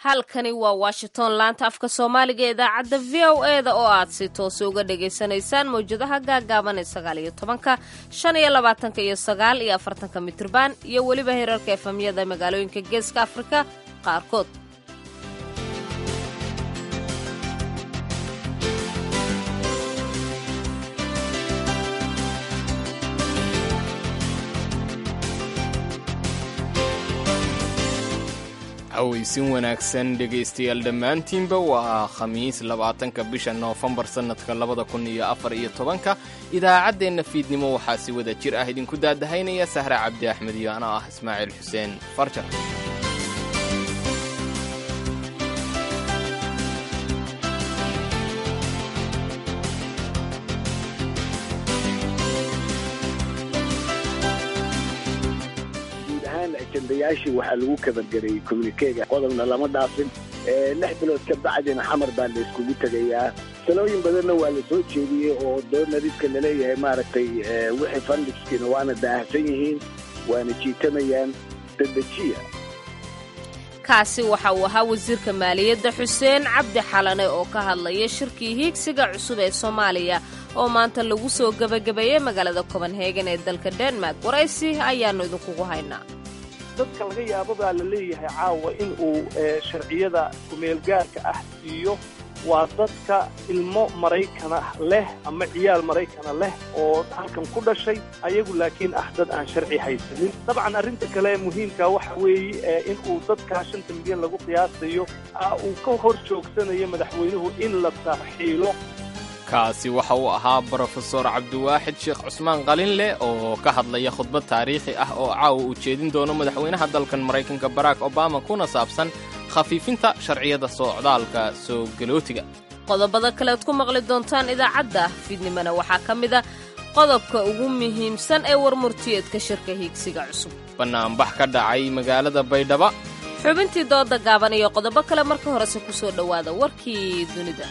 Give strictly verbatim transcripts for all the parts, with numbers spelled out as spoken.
halkani waa Washington laanta afka Soomaaliga ee idaacadda V O A da oo aad si toos uga dhageysanaysaan mowjadaha gaagaaban ee sagaal iyo tobanka, shan iyo labaatanka iyo sagaal iyo afartanka mitirban iyo weliba heerarka F M-yada magaalooyinka Geeska Afrika qaarkood. aweysin wanaagsan dhegaystayaal dhammaantiinba waa khamiis labaatanka bisha Noofambar sanadka labada kun iyo afar iyo tobanka. idaacaddeenna fiidnimo waxaa si wada jir ah idinku daadahaynaya Sahra Cabdi Axmed iyo ana ah Ismaaciil Xuseen Farjar. ajendayaashii waxaa lagu kabangareeyey communiquega qodobna lama dhaafin lix bilood ka bacdina xamar baa la iskugu tegayaa. talooyin badanna waa la soo jeediyey oo doonariska laleeyahay maaragtay wixii fandhiskiina waana daahsan yihiin waana jiitamayaan dadejiya. kaasi waxa uu ahaa wasiirka maaliyadda Xuseen Cabdi Xalane oo ka hadlaya shirkii hiigsiga cusub ee Soomaaliya oo maanta lagu soo gabagabeeyay magaalada Copenhagen ee dalka Denmark. waraysi ayaanu idinku haynaa. dadka laga yaabo baa la leeyahay caawa in uu sharciyada kumeel gaarka ah iyo waa dadka ilmo Maraykana leh ama ciyaal Maraykana leh oo halkan ku dhashay ayagu laakiin ah dad aan sharci haysanin. dabcan arrinta kale ee muhiimka waxa weeye in uu dadka shanta milyan lagu qiyaasayo uu ka hor joogsanayo madaxweynuhu in la saaxiilo. kaasi waxa uu ahaa Professor Cabdiwaaxid Sheekh Cusmaan Qalinle oo ka hadlaya khudbad taariikhi ah oo caawa u jeedin doono madaxweynaha dalkan Mareykanka Barack Obama kuna saabsan khafiifinta sharciyada socdaalka soo galootiga. qodobada kale aad ku maqli doontaan idaacadda fiidnimana waxaa ka mid ah qodobka ugu muhiimsan ee warmurtiyeedka shirka hiigsiga cusub, banaanbax ka dhacay magaalada Baydhabo, xubintii dooda gaaban iyo qodobo kale. marka horese ku soo dhowaada warkii dunida.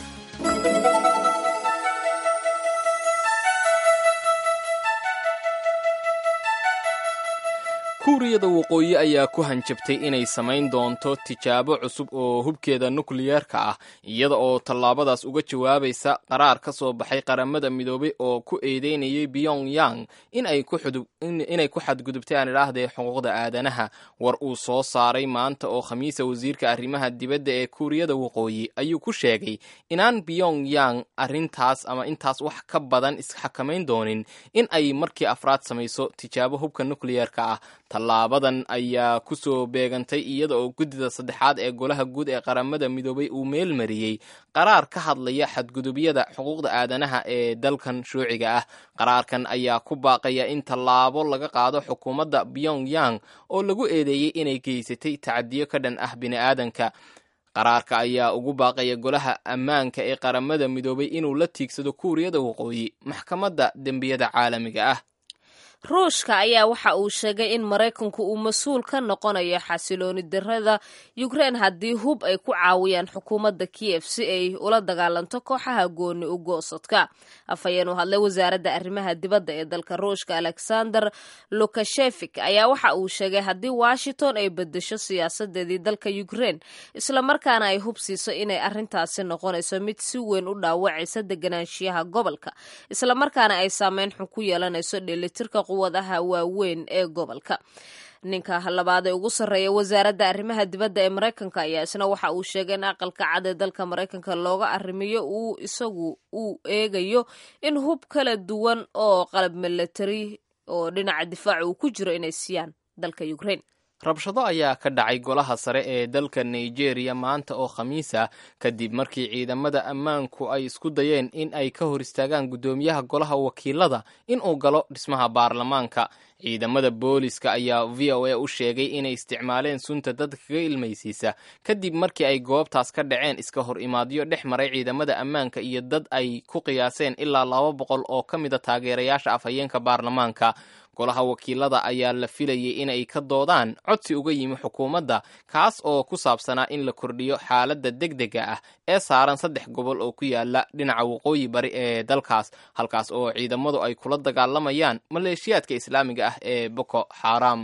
kuuriyada waqooyi ayaa ku hanjabtay inay samayn doonto tijaabo cusub oo hubkeeda nukliyeerka ah iyada oo tallaabadaas uga jawaabaysa qaraar ka soo baxay qaramada midoobay oo ku eedeynayay Pyongyang inay ku xudub inay ku xadgudubtay aan idhaahdee xuquuqda aadanaha. war uu soo saaray maanta oo khamiisa wasiirka arrimaha dibadda ee kuuriyada waqooyi ayuu ku sheegay inaan Pyongyang arrintaas ama intaas wax ka badan isxakamayn doonin in ay markii afraad samayso tijaabo hubka nukliyeerka ah. tallaabadan ayaa ku soo beegantay iyada oo guddida saddexaad ee golaha guud ee qaramada midoobay uu meel mariyey qaraar ka hadlaya xadgudubyada xuquuqda aadanaha ee dalkan shuuciga ah. qaraarkan ayaa ku baaqaya in tallaabo laga qaado xukuumadda Pyongyang oo lagu eedeeyey inay geysatay tacadiyo ka dhan ah bini'aadanka. qaraarka ayaa ugu baaqaya golaha ammaanka ee qaramada midoobay inuu la tiigsado kuuriyada waqooyi maxkamadda dembiyada caalamiga ah. ruushka ayaa waxa uu sheegay in Mareykanku uu mas'uul ka noqonayo xasilooni darrada Ukraine haddii hub ay ku caawiyaan xukuumadda Kiev si ay ula dagaalanto kooxaha gooni u goosadka. afhayeen u hadlay wasaaradda arrimaha dibadda ee dalka Ruushka Alexander Lukashenko ayaa waxa uu sheegay haddii Washington ay bedesho siyaasadeedii dalka Ukraine isla markaana ay hub siiso inay arrintaasi noqonayso mid si weyn u dhaawacaysa deganaanshiyaha gobolka isla markaana ay saameyn xun ku yeelanayso dheelitirka quwadaha waaweyn ee gobolka. ninka labaad ee ugu sarreeya wasaaradda arrimaha dibadda ee Mareykanka ayaa isna waxa uu sheegay in aqalka cad ee dalka Mareykanka looga arrimiyo uu isagu uu eegayo in hub kala duwan oo qalab military oo dhinaca difaaca uu ku jiro inay siiyaan dalka Ukraine. rabshado ayaa ka dhacay golaha sare ee dalka Nigeria maanta oo khamiis ah kadib markii ciidamada ammaanku ay isku dayeen in ay ka hor istaagaan gudoomiyaha golaha wakiilada in uu galo dhismaha baarlamaanka. ciidamada booliska ayaa V O A u sheegay inay isticmaaleen sunta dadka kaga ilmaysiisa kadib markii ay goobtaas ka dhaceen iska hor imaadyo dhex maray ciidamada ammaanka iyo dad ay ku qiyaaseen ilaa laba boqol oo ka mid a taageerayaasha afhayeenka baarlamaanka. golaha wakiilada ayaa la filayay inay ka doodaan codsi uga yimi xukuumadda kaas oo ku saabsanaa in la kordhiyo xaaladda degdega ah ee saaran saddex gobol oo ku yaala dhinaca waqooyi bari ee dalkaas halkaas oo ciidamadu ay kula dagaalamayaan maleeshiyaadka islaamiga ah ee Boko Haram.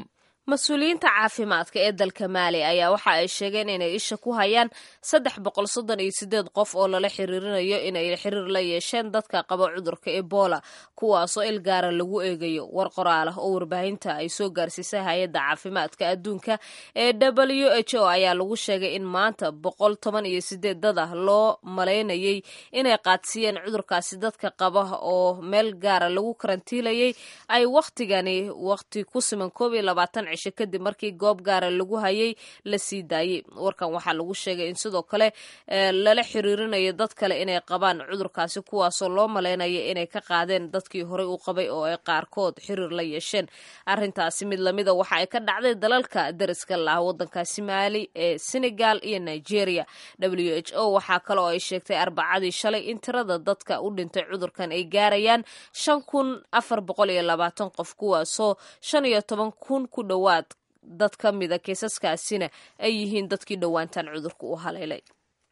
mas-uuliyiinta caafimaadka ee dalka maali ayaa waxa ay sheegeen inay isha ku hayaan saddex boqol soddon iyo sideed qof oo lala xiriirinayo inay xiriir la yeesheen dadka qaba cudurka ebola kuwaasoo il gaara lagu eegayo war qoraal ah oo warbaahinta ay soo gaarsiisay hay-adda caafimaadka adduunka ee w h o ayaa lagu sheegay in maanta boqol toban iyo sideed dad ah loo malaynayay inay qaadsiiyeen cudurkaasi dadka qaba oo meel gaara lagu karantiilayay ay wakhtigani wakhti ku siman koob iyo labaatan cisho kadib markii goob gaara lagu hayay la sii daayey warkan waxaa lagu sheegay in sidoo kale lala xiriirinayo dad kale inay qabaan cudurkaasi kuwaasoo loo malaynaya inay ka qaadeen dadkii horey u qabay oo ay qaarkood xiriir la yeesheen arrintaasi mid lamida waxa ay ka dhacday dalalka dariska laah waddankaasi maali ee senegal iyo nigeria w h o waxaa kale oo ay sheegtay arbacadii shalay in tirada dadka u dhintay cudurkan ay gaarayaan shan kun afar boqol iyo labaatan qof kuwaasoo shan iyo toban kun ku dhowaad dad ka mida kiisaskaasina ay yihiin dadkii dhowaantan cudurka u haleelay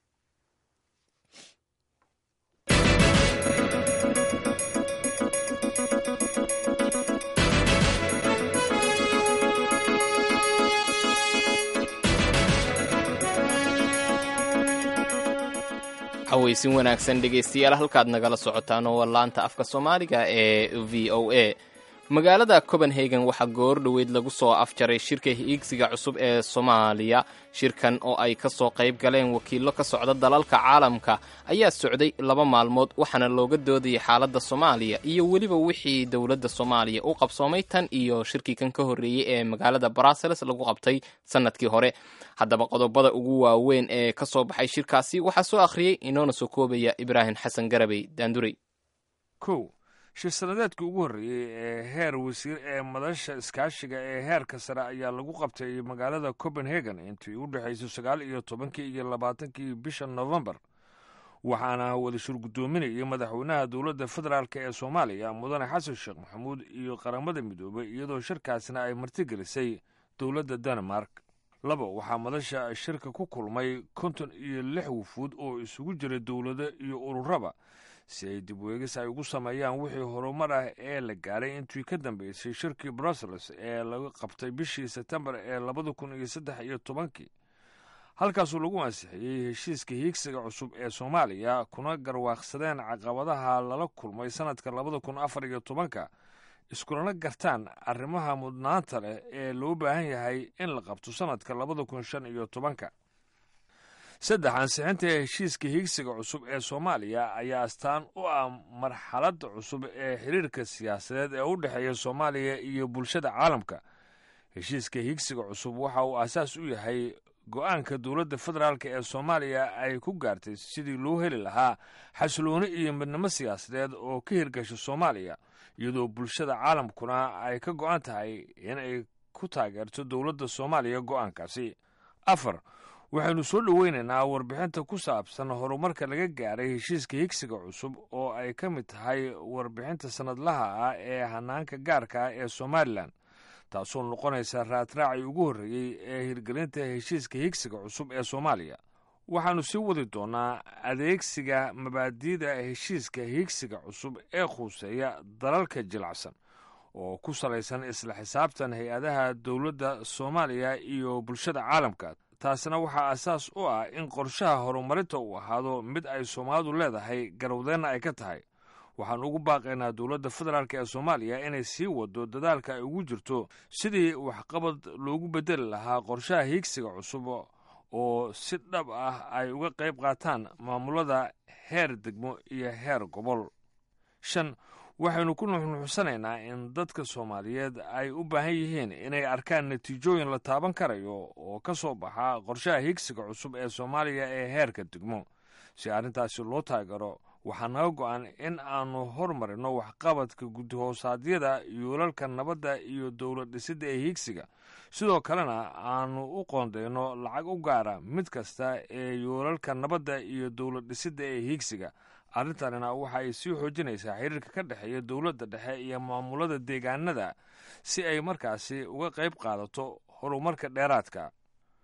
xawaysin wanaagsan dhegaystayaal halkaad nagala socotaan oo waa laanta afka soomaaliga ee v o a magaalada copenhagen waxaa goor dhoweyd lagu soo afjaray shirka hiigsiga cusub ee soomaaliya shirkan oo ay ka soo qayb galeen wakiillo ka socda dalalka caalamka ayaa socday laba maalmood waxaana looga doodayay xaaladda soomaaliya iyo weliba wixii dowladda soomaaliya u qabsoomay tan iyo shirkii kan ka horreeyey ee magaalada brussels lagu qabtay sannadkii hore haddaba qodobada ugu waaweyn ee ka soo baxay shirkaasi waxaa soo akhriyey inoona soo koobaya ibraahim xasan garabey daandurey kow shir sanadeedkii ugu horreeyey ee heer wasiir ee madasha iskaashiga ee heerka sare ayaa lagu qabtay magaalada copenhagen intii u dhexaysay sagaal iyo tobankii iyo labaatankii bisha novembar waxaana wada shir guddoominayay madaxweynaha dowladda federaalk ee soomaaliya mudane xasan sheekh maxamuud iyo qaramada midoobay iyadoo shirkaasna ay martigelisay dowladda denmark labo waxaa madasha shirka ku kulmay konton iyo lix wufuud oo isugu jiray dowlado iyo ururaba si ay dib weegis ay ugu sameeyaan wixii horumar ah ee la gaaray intii ka dambeysay shirkii brussels ee laga qabtay bishii sebtembar ee labada kun iyo saddex iyo tobankii halkaasuu lagu ansixiyey heshiiska hiigsiga cusub ee soomaaliya kuna garwaaqsadeen caqabadaha lala kulmay sannadka labada kun afar iyo tobanka iskulana gartaan arrimaha mudnaanta leh ee loo baahan yahay in la qabto sannadka labada kun shan iyo tobanka saddex ansixinta heshiiska hiigsiga cusub ee soomaaliya ayaa astaan u ah marxaladda cusub ee xiriirka siyaasadeed ee u dhexeeya soomaaliya iyo bulshada caalamka heshiiska hiigsiga cusub waxa uu aasaas u yahay go-aanka dowladda federaalk ee soomaaliya ay ku gaartay sidii loo heli lahaa xasilooni iyo midnimo siyaasadeed oo ka hirgasha soomaaliya iyadoo bulshada caalamkuna ay ka go-an tahay in ay ku taageerto dowladda soomaaliya go-aankaasi afar waxaynu soo dhoweynaynaa warbixinta ku saabsan horumarka laga gaaray heshiiska higsiga cusub oo ay ka mid tahay warbixinta sannadlaha ah ee hanaanka gaarka ah ee somalilan taasoo noqonaysa raadraacii ugu horreeyey ee hirgelinta heshiiska higsiga cusub ee soomaaliya waxaannu sii wadi doonnaa adeegsiga mabaadi'da heshiiska higsiga cusub ee khuuseeya dalalka jilacsan oo ku salaysan isla xisaabtan hay-adaha dowladda soomaaliya iyo bulshada caalamka taasina waxaa asaas u ah in qorshaha horumarinta uu ahaado mid ay soomaalidu leedahay garowdeenna ay ka tahay waxaan ugu baaqaynaa dowladda federaalk ee soomaaliya inay sii wado dadaalka ay ugu jirto sidii waxqabad loogu beddeli lahaa qorshaha hiigsiga cusub oo si dhab ah ay uga qayb qaataan maamulada heer degmo iyo heer gobol shan waxaynu ku nuxnuxsanaynaa in dadka soomaaliyeed ay u baahan yihiin inay arkaan natiijooyin la taaban karayo oo ka soo baxa qorshaha higsiga cusub ee soomaaliya ee heerka degmo si arrintaasi loo taageero waxaa naga go-an in aanu hormarino waxqabadka guddihoosaadiyada yoolalka nabadda iyo dowlad dhisidda ee higsiga sidoo kalena aanu u qoondayno lacag u gaara mid kasta ee yoolalka nabadda iyo dowlad dhisidda ee higsiga arrintanina waxa ay sii xoojinaysaa xiriirka ka dhexeeya dowladda dhexe iyo maamulada deegaanada si ay markaasi uga qayb qaadato horumarka dheeraadka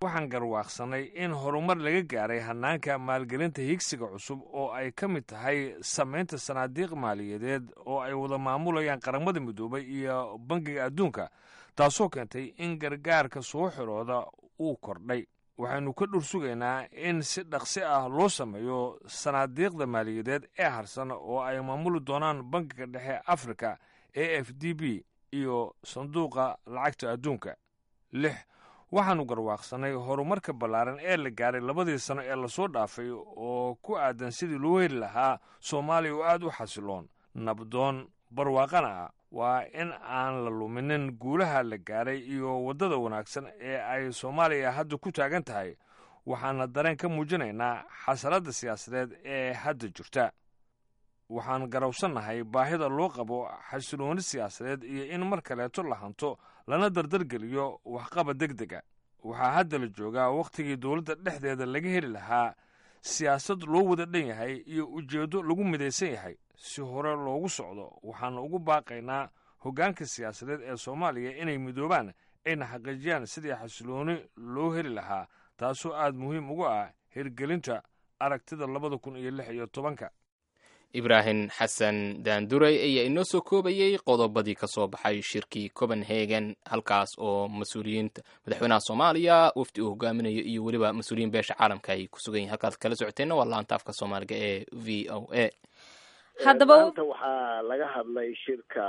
waxaan garwaaqsanay in horumar laga gaaray hannaanka maalgelinta higsiga cusub oo ay ka mid tahay samaynta sanaadiiq maaliyadeed oo ay wada maamulayaan qaramada midoobay iyo bangiga adduunka, taasoo keentay in gargaarka soo xirooda uu kordhay. waxaynu ka dhur sugaynaa in si dhaqsi ah loo sameeyo sanaadiiqda maaliyadeed ee harsan oo ay maamuli doonaan bangiga dhexe afrika a f d b iyo sanduuqa lacagta adduunka. lix waxaannu garwaaqsanay horumarka ballaaran ee la gaaray labadii sano ee lasoo dhaafay oo ku aadan sidii loo heli lahaa soomaaliya oo aad u xasiloon, nabdoon, barwaaqana ah. waa in aan la luminin guulaha la gaaray iyo waddada wanaagsan ee ay soomaaliya hadda ku taagan tahay. waxaana dareen ka muujinaynaa xasaladda siyaasadeed ee hadda jirta. waxaan garawsannahay baahida loo qabo xasilooni siyaasadeed iyo in mar kaleeto la hanto lana dardargeliyo waxqabad deg dega. waxaa hadda la joogaa wakhtigii dowladda dhexdeeda laga heli lahaa siyaasad loo wada dhan yahay iyo ujeeddo lagu midaysan yahay si hore loogu socdo. waxaan ugu baaqaynaa hoggaanka siyaasadeed ee soomaaliya inay midoobaan ayna xaqiijiyaan sidii xasilooni loo heli lahaa, taasoo aad muhiim ugu ah hirgelinta aragtida labada kun iyo lix iyo tobanka. ibraahim xasan daanduray ayaa inoo soo koobayey qodobadii ka soo baxay shirkii copenhagen, halkaas oo mas-uuliyiinta madaxweynaha soomaaliya wafdi uu hogaaminayo iyo weliba mas-uuliyiin beesha caalamka ay ku sugan yihin. halkaad kala socoteenna waa laanta afka soomaaliga ee v o a. haddaba maanta waxaa laga hadlay shirka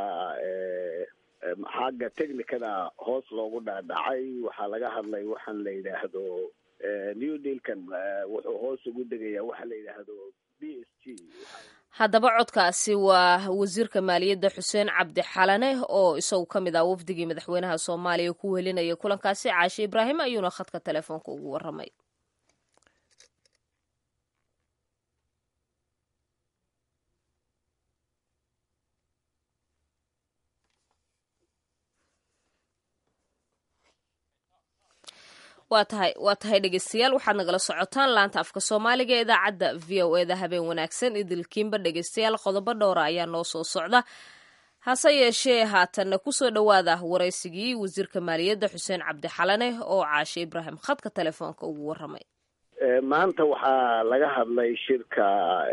xagga technicada hoos loogu dhaadhacay. waxaa laga hadlay waxaan la yidhaahdo new dealkan wuxuu hoos ugu degayaa waxa la yidhaahdo b s g. haddaba codkaasi waa wasiirka maaliyadda xuseen cabdi xalane oo isagu ka mid ah wafdigii madaxweynaha soomaaliya ku welinaya kulankaasi. caashe ibraahim ayuuna khadka telefoonka ugu warramay. waa tahay waa tahay dhegeystayaal, waxaad nagala socotaan laanta afka soomaaliga ee idaacadda v o e da. habeen wanaagsan idilkiinba dhegeystayaal. qodobo dhowra ayaa noo soo socda, hase yeeshee haatanna kusoo dhowaada waraysigii wasiirka maaliyadda xuseen cabdi xalane oo caashe ibraahim khadka telefoonka ugu warramay. maanta waxaa laga hadlay shirka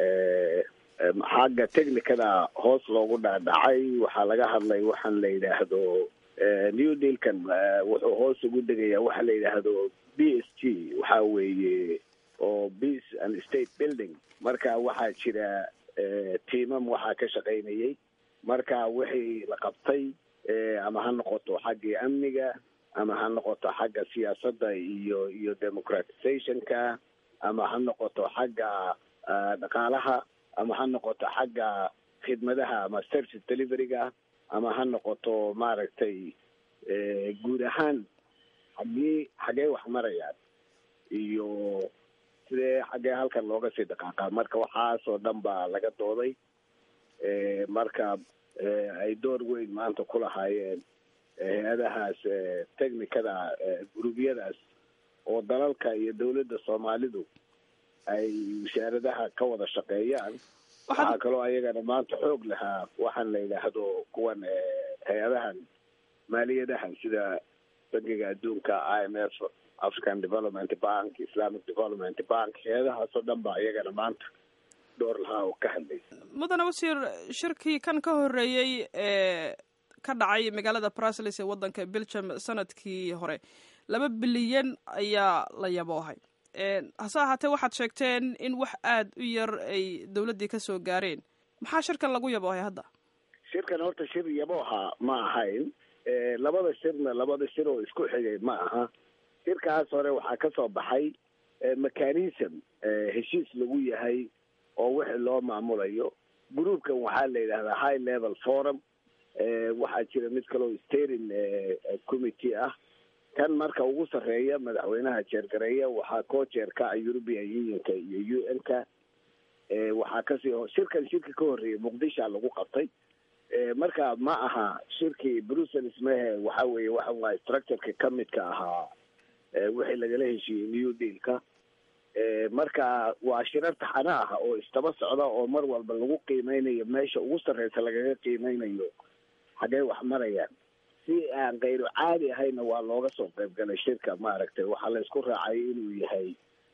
xagga technicada hoos loogu dhaadhacay. waxaa laga hadlay waxaan la yidhaahdo new dealkan wuxuu hoos ugu degayaa waxa la yidhaahdo b s g. waxa weeye oo peace and state building. marka waxaa jira tiimam waxaa ka shaqaynayay. marka wixii la qabtay ama ha noqoto xaggii amniga ama ha noqoto xagga siyaasadda iyo iyo democratizationka ama ha noqoto xagga dhaqaalaha ama ha noqoto xagga khidmadaha ama service deliveryga ama ha noqoto maaragtay guud ahaan xaggee xaggee wax marayaan iyo sidee xaggee halkan looga sii dhaqaaqa. marka waxaasoo dhan baa laga dooday. marka ay door weyn maanta ku lahaayeen hay-adahaas technicada gurubyadaas oo dalalka iyo dawladda soomaalidu ay wasaaradaha ka wada shaqeeyaan. waxaa kaloo ayagana maanta xoog lahaa waxaan la yidhaahdo kuwan hay-adahan maaliyadahan sida bangiga adduunka, i m f, african development bank, islamic development bank, hay-adahaasoo dhan ba iyagana maanta door lahaa oo ka hadlay. mudane wasiir, shirkii kan ka horreeyey ee ka dhacay magaalada brussels ee waddanka belgium sanadkii hore laba bilyan ayaa la yaboohay. hase ahaatee waxaad sheegteen in wax aad u yar ay dawladdii ka soo gaareen. maxaa shirkan lagu yaboohay hadda? shirkan horta shir yabooha ma ahayn. labada shirna labada shir oo isku xigay ma aha. shirkaas hore waxaa ka soo baxay mechanism heshiis lagu yahay oo wixii loo maamulayo. groupkan waxaa la yidhahdaa high level forum. waxaa jira mid kaloo steering committee ah. kan marka ugu sarreeya madaxweynaha jeergareeya waxaa koo jeerka European Unionka iyo U N-ka. waxaa kasii shirkan shirki ka horreeyay muqdisho lagu qabtay. marka ma aha shirkii Brussels mehe waxa weeye waxa waa structureka ka midka ahaa wixii lagala heshiiyey new dealka. marka waa shirar taxana ah oo istaba socda oo mar walba lagu qiimeynayo meesha ugu sarreysa lagaga qiimeynayo xaggee wax marayaan. si aan kayru caadi ahayna waa looga soo qayb galay shirka maaragtay waxaa la isku raacay inuu yahay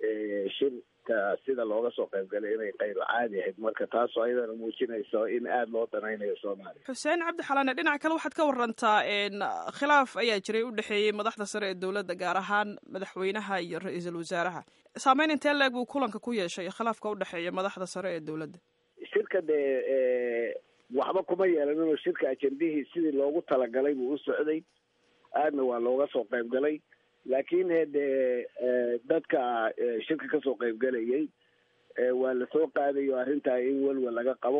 shirka sida looga soo qayb galay inay kayru caadi ahayd marka taasoo ayadana muujinayso in aada loo danaynayo soomaaliya. xuseen cabdi xalane, dhinaca kale waxaad ka warantaa khilaaf ayaa jiray u dhexeeyey madaxda sare ee dowladda, gaar ahaan madaxweynaha iyo ra-iisul wasaaraha. saameyn intee leeg buu kulanka ku yeeshay khilaafka u dhexeeya madaxda sare ee dowladda? shirka dee waxba kuma yeelaninoo shirka ajendihii sidii loogu talagalay buu u socday, aadna waa looga soo qayb galay. laakiin dee dadka shirka kasoo qayb galayay waa lasoo qaadayo arrintaa in walwal laga qabo.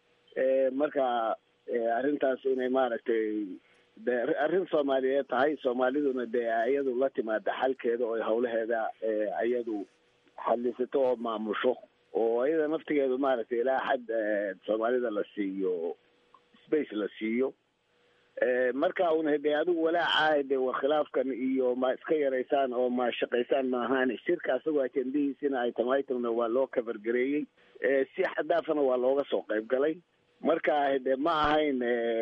marka arrintaas inay maaragtay de arrin soomaaliyeed tahay, soomaaliduna dee iyadu la timaada xalkeeda oo hawlaheeda iyadu xalisato oo maamusho, oo iyada naftigeedu maaragtay ilaa xad soomaalida la siiyo space la siiyo. marka una de adigu walaaca de war khilaafkan iyo ma iska yaraysaan oo ma shaqaysaan maahaan. shirka asagoo ajendihiisina ay tamaytuna waa loo kabargareeyey, si xadaafana waa looga soo qayb galay. marka de ma ahayn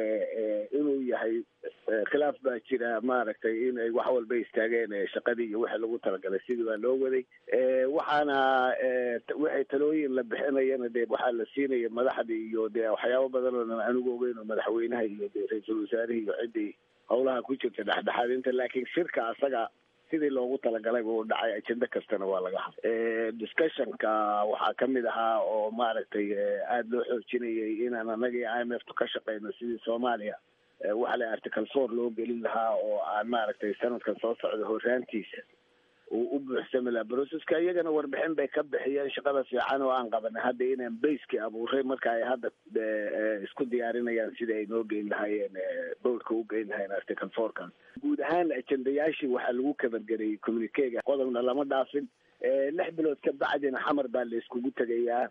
inuu yahay khilaaf baa jira maaragtay inay wax walba istaageen shaqadii iyo wixii lagu talagalay sidii baa loo waday. waxaana waxay talooyin la bixinayana de waxaa la siinaya madaxdii iyo de waxyaabo badan oo anigu ogeyn oo madaxweynaha iyo de ra-iisul wasaarihii iyo ciddii howlaha ku jirta dhexdhexaadinta. laakiin shirka asaga sidii loogu talagalay buu dhacay, ajenda kastana waa laga hadlay. discussionka waxaa kamid ahaa oo maaragtay aada loo xoojinayay inaan anagii I M F ka shaqeyno sidii soomaaliya waxa la article four loo gelin lahaa oo aan maaragtay sanadkan soo socda horaantiisa uu u buuxsami lahaa broceska. iyagana warbixin bay ka bixiyeen shaqada fiican oo aan qabanay hadda inaan bayskii abuuray, marka ay hadda isku diyaarinayaan sidii ay noo geyn lahaayeen bowlka u geyn lahayen article fourkan. guud ahaan ajendayaashii waxaa lagu kabargarayay communiquega, qodobna lama dhaafin. lix bilood ka bacdina xamar baa la iskugu tegayaa.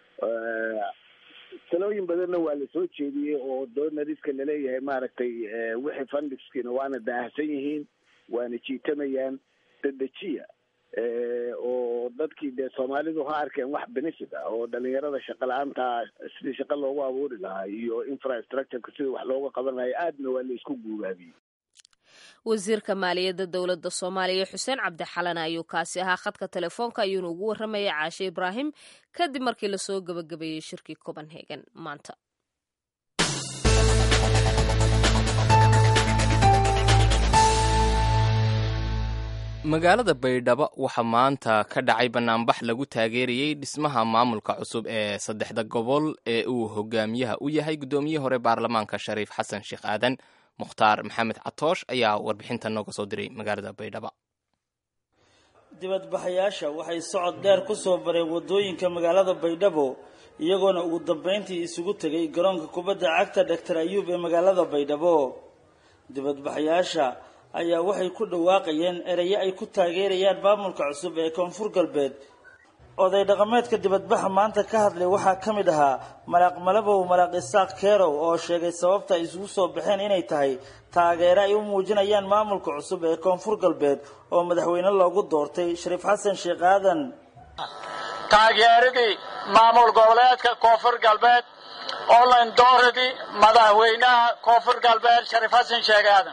talooyin badanna waa lasoo jeediyey oo doonariska laleeyahay maaragtay wixii fundingskiina waana daahsan yihiin, waana jiitamayaan dadejiya oo dadkii dee soomaalidu ha arkeen wax benefit ah oo dhalinyarada shaqa la-aanta sidii shaqa loogu abuuri lahaa iyo infrastructureka sidii wax looga qaban lahay aadna waa la isku guubaabiyey. wasiirka maaliyadda dowladda soomaaliya xuseen cabdi xalane ayuu kaasi ahaa. khadka telefoonka ayuuna ugu warramayay caashe ibraahim kadib markii lasoo gabagabeeyey shirkii copenhagen maanta. magaalada baydhabo waxaa maanta ka dhacay banaanbax lagu taageerayey dhismaha maamulka cusub ee saddexda gobol ee uu hogaamiyaha u yahay guddoomiye hore baarlamaanka shariif xasan sheekh aadan. mukhtaar maxamed catoosh ayaa warbixinta nooga soo diray magaalada baydhabo. dibadbaxayaasha waxay socod dheer ku soo bareen wadooyinka magaalada baydhabo iyagoona ugu dambeyntii isugu tegay garoonka kubadda cagta doctor ayuub ee magaalada baydhabo. dibadbaxayaasha ayaa waxay ku dhawaaqayeen erayo ay ku taageerayaan maamulka cusub ee koonfur galbeed. oday dhaqameedka dibadbaxa maanta ka hadlay waxaa ka mid ahaa malaaq malabow malaaq isaaq keerow oo sheegay sababta ay isugu soo baxeen inay tahay taageero ay u muujinayaan maamulka cusub ee koonfur galbeed oo madaxweyne loogu doortay shariif xasan sheekh aadan. taageeradii maamul goboleedka koonfur galbeed oo landooradii madaxweynaha koonfur galbeed shariif xasan sheekh aadan,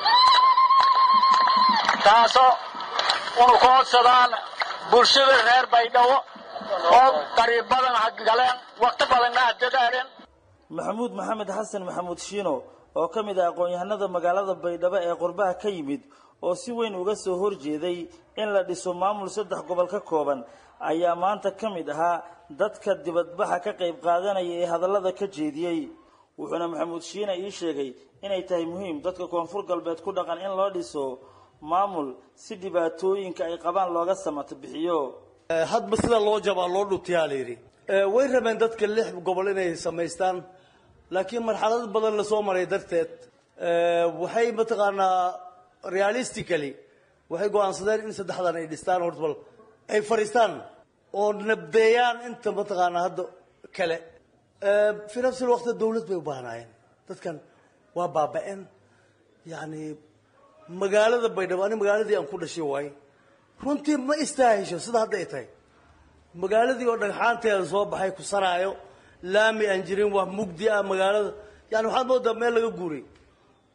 taasoo unu ku codsadaan bulshada reer baydhabo oo qariib badan galeen waqti badanna adadaareen. maxamuud maxamed xasan maxamuud shiino oo ka mid ah aqoon-yahanada magaalada baydhabo ee qurbaha ka yimid oo si weyn uga soo horjeeday in la dhiso maamul saddex gobol ka kooban ayaa maanta ka mid ahaa dadka dibadbaxa ka qayb qaadanaya ee hadallada ka jeediyey. wuxuuna maxamuud shiina ii sheegay inay tahay muhiim dadka koonfur galbeed ku dhaqan in loo dhiso maamul si dhibaatooyinka ay qabaan looga samato bixiyo. hadba sida loo jabaa loo dhutiyaa la yidhi. way rabeen dadka lix gobol inay samaystaan, laakiin marxalad badan lasoo maray darteed waxay mataqaanaa realistically waxay go-aansadeen in saddexdan ay dhistaan horta bal ay fadhiistaan oo nabdeeyaan inta mataqaanaa hadda kale. fi nafsi lwaqti dawlad bay u baahnaayeen dadkan, waa baaba-een. yani magaalada baydhabo ani magaaladii aan ku dhashay waaye runtii ma istaahisho sida hadda ay tahay. magaaladii oo dhagxaanteeda soo baxay ku sanaayo, laami aan jirin, wax mugdi ah magaalada, yani waxaad moodaa meel laga guuray.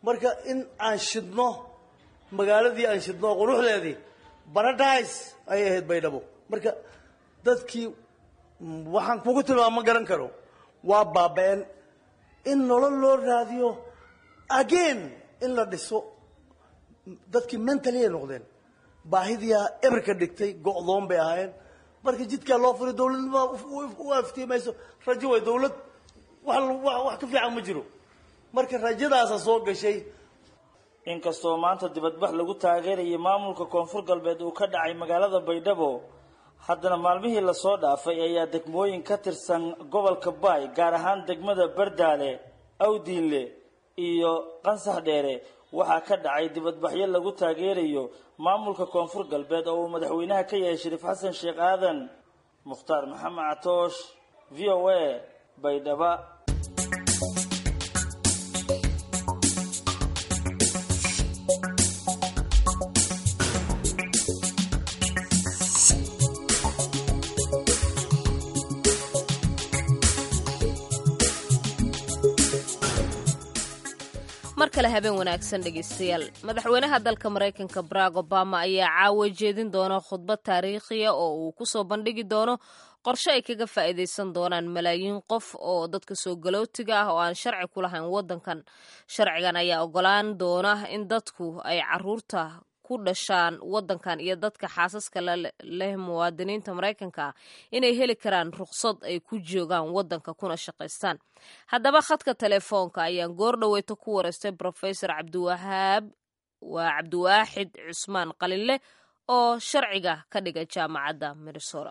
marka in aan shidno magaaladii aan shidno quruxdeedii paradise ayay ahayd baydhabo marka dadkii waxaan kugu tilmaamo ma garan karo waa baaba'een in nolol loo raadiyo again in la dhiso dadkii mentally ay noqdeen baahidiyaa eberka dhigtay go'doon bay ahaayeen marka jidkaa loo furay dawladnima u aftiimayso rajo way dawlad wax wax ka fiican ma jiro marka rajadaasa soo gashay inkastoo maanta dibadbax lagu taageerayay maamulka koonfur galbeed uu ka dhacay magaalada baydhabo haddana maalmihii lasoo dhaafay ayaa degmooyin ka tirsan gobolka baay gaar ahaan degmada bardaale awdiinle iyo qansax dheere waxaa ka dhacay dibadbaxyo lagu taageerayo maamulka koonfur galbeed oo uu madaxweynaha ka yahay shariif xasan sheekh aadan mukhtaar maxamed catoosh v o a baydhaba mar kale habeen wanaagsan dhegaystayaal madaxweynaha dalka maraykanka barack obama ayaa caawa jeedin doona khudbad taariikhiya oo uu ku soo bandhigi doono qorshe ay kaga faa'iidaysan doonaan malaayiin qof oo dadka soo galootiga ah oo aan sharci ku lahayn waddankan sharcigan ayaa ogolaan doona in dadku ay caruurta ku dhashaan waddankan iyo dadka xaasaska leh muwaadiniinta maraykanka ah inay heli karaan ruqsad ay ku joogaan waddanka kuna shaqaystaan haddaba khadka telefoonka ayaan goor dhaweyta ku wareystay professor cabdiwahaab waa cabdiwaaxid cusmaan qalinle oo sharciga ka dhiga jaamacadda minnesota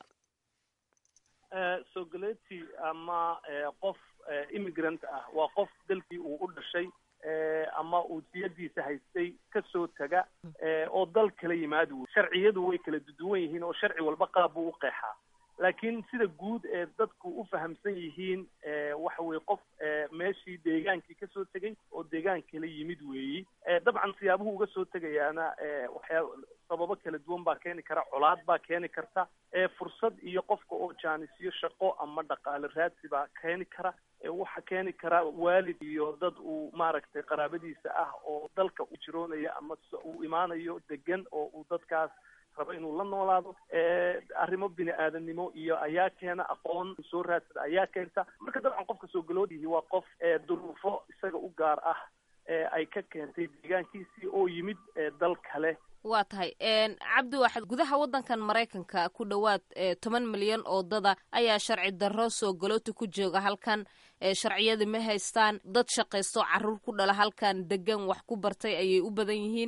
soo galeeti ama qof immigrant ah waa qof dalkii uu u dhashay ama uu siyadiisa haystay ka soo taga oo dal kala yimaado sharciyadu way kala duwan yihiin oo sharci walba qaab buu u qeexaa laakiin sida guud ee dadku u fahamsan yihiin waxa weeye qof meeshii deegaankii ka soo tegay oo deegaan kala yimid weeyi dabcan siyaabuhu uga soo tegayaana waxyaa sababo kala duwan baa keeni kara colaad baa keeni karta fursad iyo qofka oo jaanisyo shaqo ama dhaqaale raadsi baa keeni kara waxa keeni kara waalid iyo dad uu maaragtay qaraabadiisa ah oo dalka u jiroonaya ama uu imaanayo degan oo uu dadkaas rabo inuu la noolaado arrimo bini aadamnimo iyo ayaa keena aqoon soo raadsada ayaa keenta marka dabcan qofka soo galoodihi waa qof duruufo isaga u gaar ah ay ka keentay deegaankiisii oo yimid dal kale waa tahay cabdi waaxid gudaha waddankan maraykanka ku dhowaad toban milyan oo dada ayaa sharci darro soo galooti ku jooga halkan sharciyadii ma haystaan dad shaqaysto carruur ku dhala halkan degan wax ku bartay ayay u badan yihiin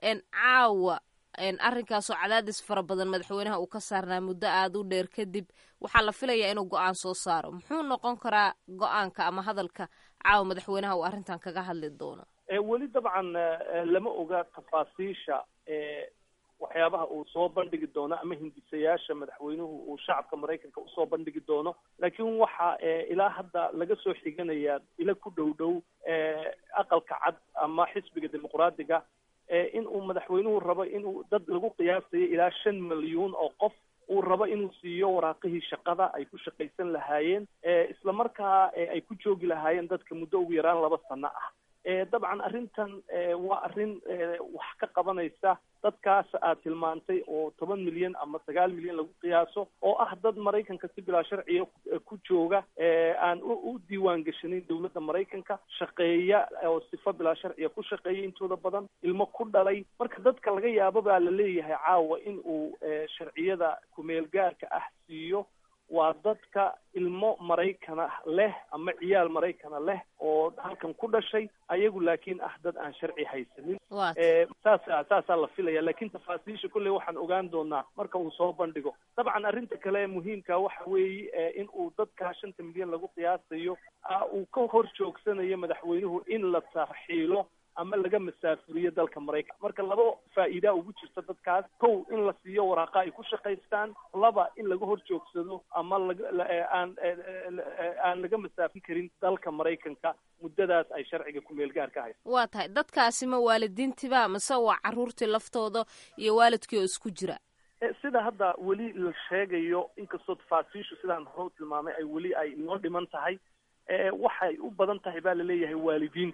caawa arrinkaasoo cadaadis fara badan madaxweynaha uu ka saarnaa muddo aada u dheer kadib waxaa la filayaa inuu go-aan soo saaro muxuu noqon karaa go-aanka ama hadalka caawa madaxweynaha uu arrintan kaga hadli doono weli dabcan lama oga tafaasiisha waxyaabaha uu soo bandhigi doono ama hindisayaasha madaxweynuhu uu shacabka maraykanka usoo bandhigi doono laakiin waxa ilaa hadda laga soo xiganayaa ila ku dhow dhow aqalka cad ama xisbiga dimuqraadiga in uu madaxweynuhu rabo inuu dad lagu qiyaasayo ilaa shan milyuun oo qof uu rabo inuu siiyo waraaqihii shaqada ay ku shaqaysan lahaayeen isla markaa ay ku joogi lahaayeen dadka muddo ugu yaraan laba sano ah dabcan arrintan waa arrin wax ka qabanaysa dadkaas aad tilmaantay oo toban milyan ama sagaal milyan lagu qiyaaso oo ah dad maraykanka si bilaa sharciya ku jooga aan u diiwaan gashanin dawladda maraykanka shaqeeya oo sifa bilaa sharciya ku shaqeeya intooda badan ilmo ku dhalay marka dadka laga yaabo baa la leeyahay caawa in uu sharciyada kumeel gaarka ah siiyo waa dadka ilmo maraykana leh ama ciyaal maraykana leh oo halkan ku dhashay ayagu laakiin ah dad aan sharci haysanin saasa saasaa la filaya laakiin tafaasiisha kolley waxaan ogaan doonaa marka uu soo bandhigo dabcan arrinta kale muhiimka waxa weeye in uu dadka shanta milyan lagu qiyaasayo uu ka hor joogsanayo madaxweynuhu in la tarxiilo ama laga masaafuriyo dalka maraykan marka laba faa'iida ugu jirta dadkaas kow in la siiyo waraaqa ay ku shaqaystaan laba in laga hor joogsado ama aan aan laga masaafin karin dalka maraykanka muddadaas ay sharciga ku meel gaar ka hayso waa tahay dadkaasi ma waalidiintiba mase waa carruurtii laftooda iyo waalidkii oo isku jira sida hadda weli la sheegayo inkastoo tafaasiishu sidaan hore u tilmaamay ay weli ay noo dhiman tahay waxay u badan tahay baa laleeyahay waalidiinta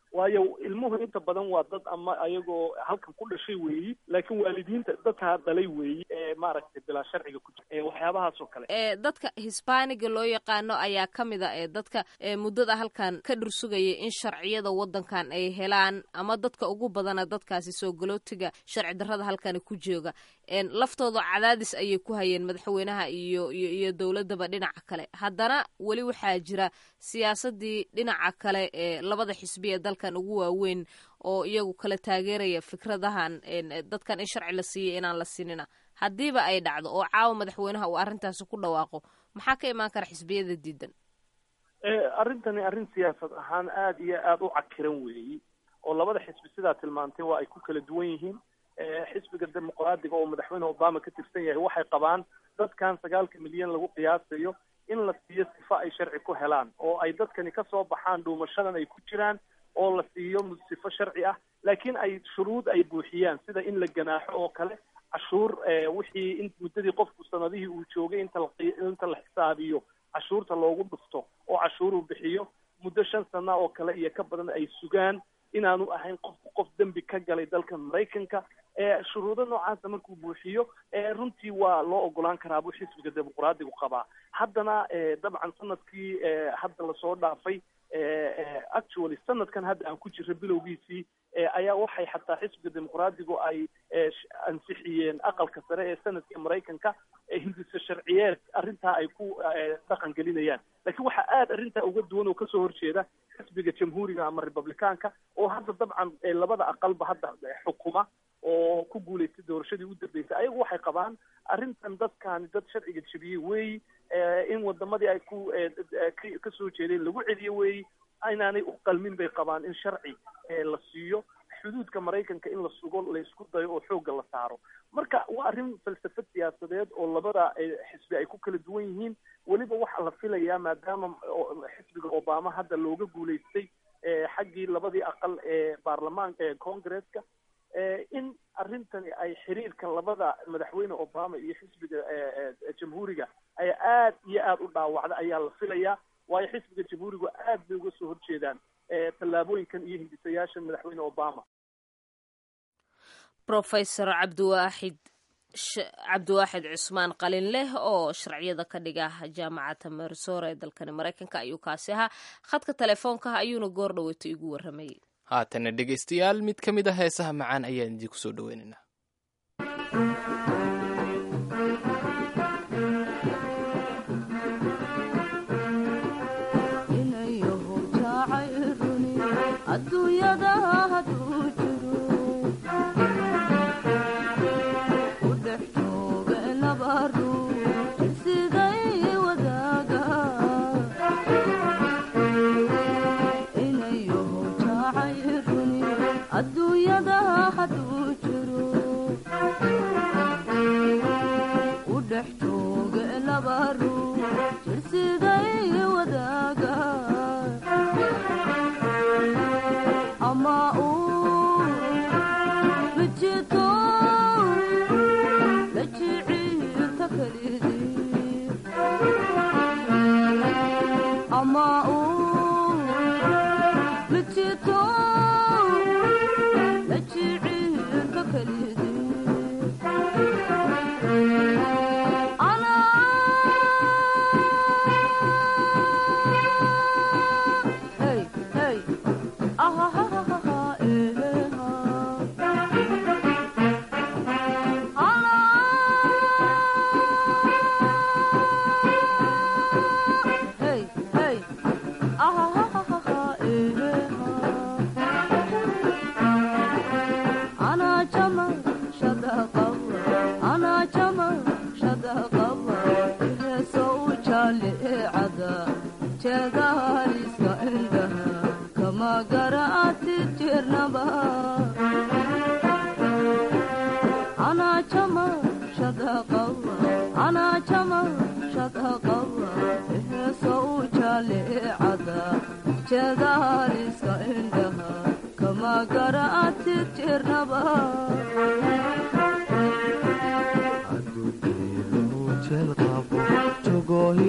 waayo ilmuhu inta badan waa dad ama ayagoo halkan ku dhashay weeyi laakiin waalidiinta dadkaa dhalay weeyi ee maaragtay bilaa sharciga ku jira waxyaabahaas oo kale ee dadka hisbaaniga loo yaqaano ayaa ka mid a ee dadka muddada halkan ka dhursugaya in sharciyada waddankan ay helaan ama dadka ugu badana dadkaasi soo galootiga sharci darrada halkani ku jooga laftooda cadaadis ayay ku hayeen madaxweynaha iyo iyo iyo dowladaba dhinaca kale haddana weli waxaa jira siyaasadii dhinaca kale ee labada xisbi ee dalkan ugu waaweyn oo iyagu kala taageeraya fikradahan dadkan in sharci la siiya inaan la sinina haddiiba ay dhacdo oo caawa madaxweynaha uu arrintaasi ku dhawaaqo maxaa ka imaan kara xisbiyada diidan arrintani arrin siyaasad ahaan aada iyo aada u cakiran weeyi oo labada xisbi sidaa tilmaantay waa ay ku kala duwan yihiin xisbiga dimuqraadiga oo madaxweyne obama ka tirsan yahay waxay qabaan dadkan sagaalka milyan lagu qiyaasayo in la siiyo sifa ay sharci ku helaan oo ay dadkani ka soo baxaan dhuumashadan ay ku jiraan oo la siiyo sifo sharci ah laakiin ay shuruud ay buuxiyaan sida in la ganaaxo oo kale cashuur wixii in muddadii qofku sanadihii uu joogay inta la inta la xisaabiyo cashuurta loogu dhufto oo cashuur uu bixiyo muddo shan sana oo kale iyo ka badan ay sugaan inaanu ahayn qofku qof dembi ka galay dalka maraykanka shuruudo noocaasa markuu buuxiyo runtii waa loo ogolaan karaa buu xisbiga dimuqraadigu qabaa haddana dabcan sanadkii hadda lasoo dhaafay actually sanadkan hadda aan ku jirra bilowgiisii ayaa waxay xataa xisbiga dimuqraadigu ay ansixiyeen aqalka sare ee sanadka maraykanka hindisa sharciyeed arrintaa ay ku dhaqan gelinayaan laakiin waxaa aada arrintaa uga duwan oo kasoo horjeeda xisbiga jamhuuriga ama republicaanka oo hadda dabcan labada aqalba hadda xukuma oo ku guulaystay doorashadii u dambeysay ayagu waxay qabaan arrintan dadkaani dad sharciga jebiyey weeyi in wadamadii ay ku kasoo jeedeen lagu celiyo weeyi inaanay u qalmin bay qabaan in sharci la siiyo xuduudka maraykanka in la sugo la isku dayo oo xoogga la saaro marka waa arrin falsafad siyaasadeed oo labada xisbi ay ku kala duwan yihiin weliba waxaa la filayaa maadaama xisbiga obama hadda looga guulaystay xaggii labadii aqal ee baarlamaanka ee congresska in arrintani ay xiriirka labada madaxweyne obama iyo xisbiga jamhuuriga ay aad iyo aada u dhaawacda ayaa la filayaa waayo xisbiga jamhuurigu aad bay uga soo horjeedaan tallaabooyinkan iyo hindisayaashan madaxweyne obama professor cabdiwaaxid cabdiwaaxid cusmaan qalin leh oo sharciyada ka dhiga jaamacadda marisora ee dalkani maraykanka ayuu kaasi ahaa khadka telefoonka ayuuna goor dhaweeto igu warramayay haatana dhegaystayaal mid ka mid ah heesaha macaan ayaan idinku soo dhaweynaynaa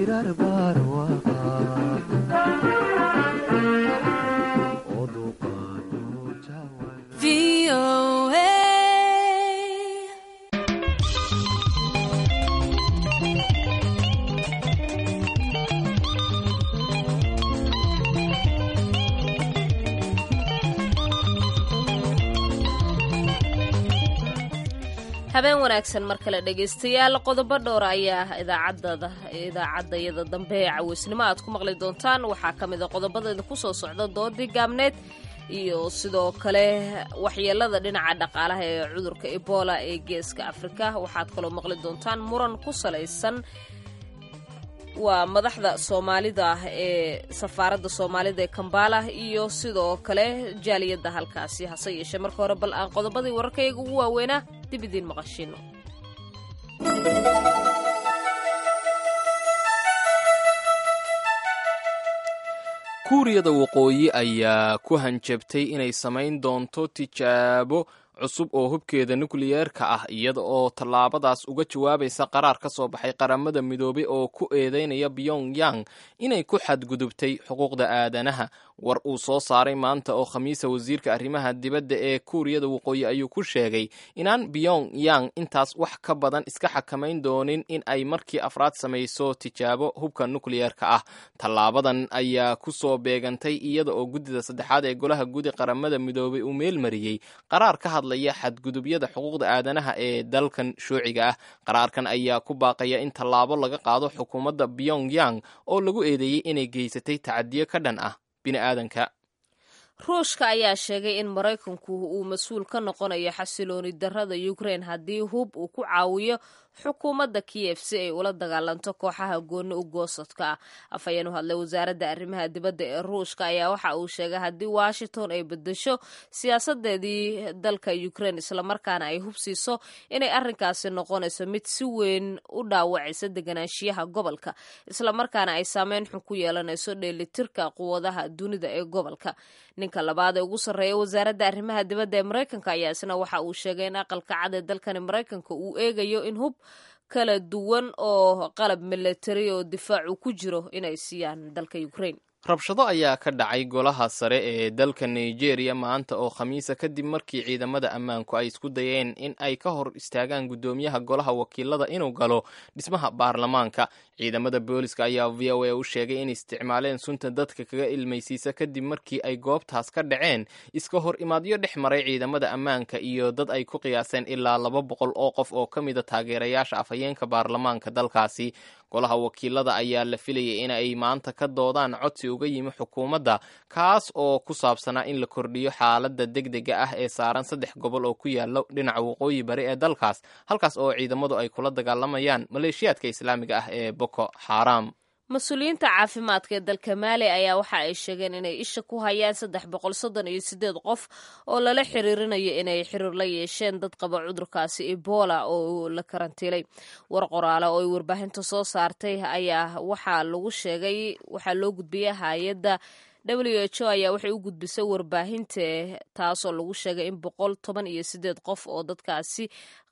Oduqa V O A. habeen wanaagsan mar kale dhegaystayaal qodobo dhowr ayaa idaacadada idaacadayada dambe ee caweysnimo aad ku maqli doontaan waxaa ka mid a qodobadeeda ku soo socda doodii gaabneed iyo sidoo kale waxyeelada dhinaca dhaqaalaha ee cudurka ebola ee geeska afrika waxaad kaloo maqli doontaan muran ku salaysan waa madaxda soomaalida ee safaaradda soomaalida ee kambala iyo sidoo kale jaaliyadda halkaasi hase yeeshee marka hore bal aan qodobadii wararkayga ugu waaweynaa dib idiin maqashino. kuuriyada waqooyi ayaa ku hanjabtay inay samayn doonto tijaabo cusub oo hubkeeda nukliyeerka ah iyada oo tallaabadaas uga jawaabaysa qaraar ka soo baxay qaramada midoobay oo ku eedeynaya pyongyang inay ku xadgudubtay xuquuqda aadanaha. war uu soo saaray maanta oo khamiisa wasiirka arrimaha dibadda ee kuuriyada waqooyi ayuu ku sheegay inaan pyongyang intaas wax ka badan iska xakamayn doonin in ay markii afraad samayso tijaabo hubka nukliyeerka ah. tallaabadan ayaa ku soo beegantay iyada oo guddida saddexaad ee golaha gudi qaramada midoobay uu meel mariyey qaraar ka hadlaya xadgudubyada xuquuqda aadanaha ee dalkan shuuciga ah. qaraarkan ayaa ku baaqaya in tallaabo laga qaado xukuumadda pyongyang oo lagu eedeeyey inay geysatay tacadiyo ka dhan ah bini'aadanka. ruushka ayaa sheegay in maraykanku uu mas-uul ka noqonayo xasilooni darrada ukraine haddii hub uu ku caawiyo xukuumadda kiev si ay ula dagaalanto kooxaha gooni u goosadka ah. afhayeen u hadlay wasaaradda arrimaha dibadda ee ruushka ayaa waxa uu sheegay haddii washington ay bedesho siyaasadeedii dalka ukraine islamarkaana ay hubsiiso inay arrinkaasi noqonayso mid si weyn u dhaawacaysa deganaanshiyaha gobolka islamarkaana ay saameyn xun ku yeelanayso dheelitirka quwadaha dunida ee gobolka. ninka labaad ee ugu sarreeya wasaaradda arrimaha dibadda ee maraykanka ayaa isna waxa uu sheegay in aqalka cad ee dalkani maraykanka uu eegayo in hub kala duwan oo qalab militari oo difaacu ku jiro inay siiyaan dalka ukraine. rabshado ayaa ka dhacay golaha sare ee dalka nigeria maanta oo khamiisa kadib markii ciidamada ammaanku ay isku dayeen in ay ka hor istaagaan guddoomiyaha golaha wakiilada inuu galo dhismaha baarlamaanka. ciidamada booliska ayaa v o a u sheegay in isticmaaleen sunta dadka kaga ilmaysiisa kadib markii ay goobtaas ka dhaceen iska hor imaadyo dhex maray ciidamada ammaanka iyo dad ay ku qiyaaseen ilaa laba boqol oo qof oo ka mida taageerayaasha afhayeenka baarlamaanka dalkaasi. golaha wakiilada ayaa la filayay in ay maanta ka doodaan codsi uga yimi xukuumadda kaas oo ku saabsanaa in la kordhiyo xaaladda degdega ah ee saaran saddex gobol oo ku yaala dhinaca waqooyi bari ee dalkaas halkaas oo ciidamadu ay kula dagaalamayaan maleeshiyaadka islaamiga ah ee boko xaram. mas-uuliyiinta caafimaadka ee dalka maali ayaa waxa ay sheegeen inay isha ku hayaan saddex boqol soddon iyo sideed qof oo lala xiriirinayo inay xiriir la yeesheen dad qaba cudurkaasi ebola oo la karantiilay. war qoraale oo ay warbaahinta soo saartay ayaa waxaa lagu sheegay waxaa loo gudbiyay hay-adda w h o ayaa waxay u gudbisay warbaahinta taasoo lagu sheegay in boqol toban iyo sideed qof oo dadkaasi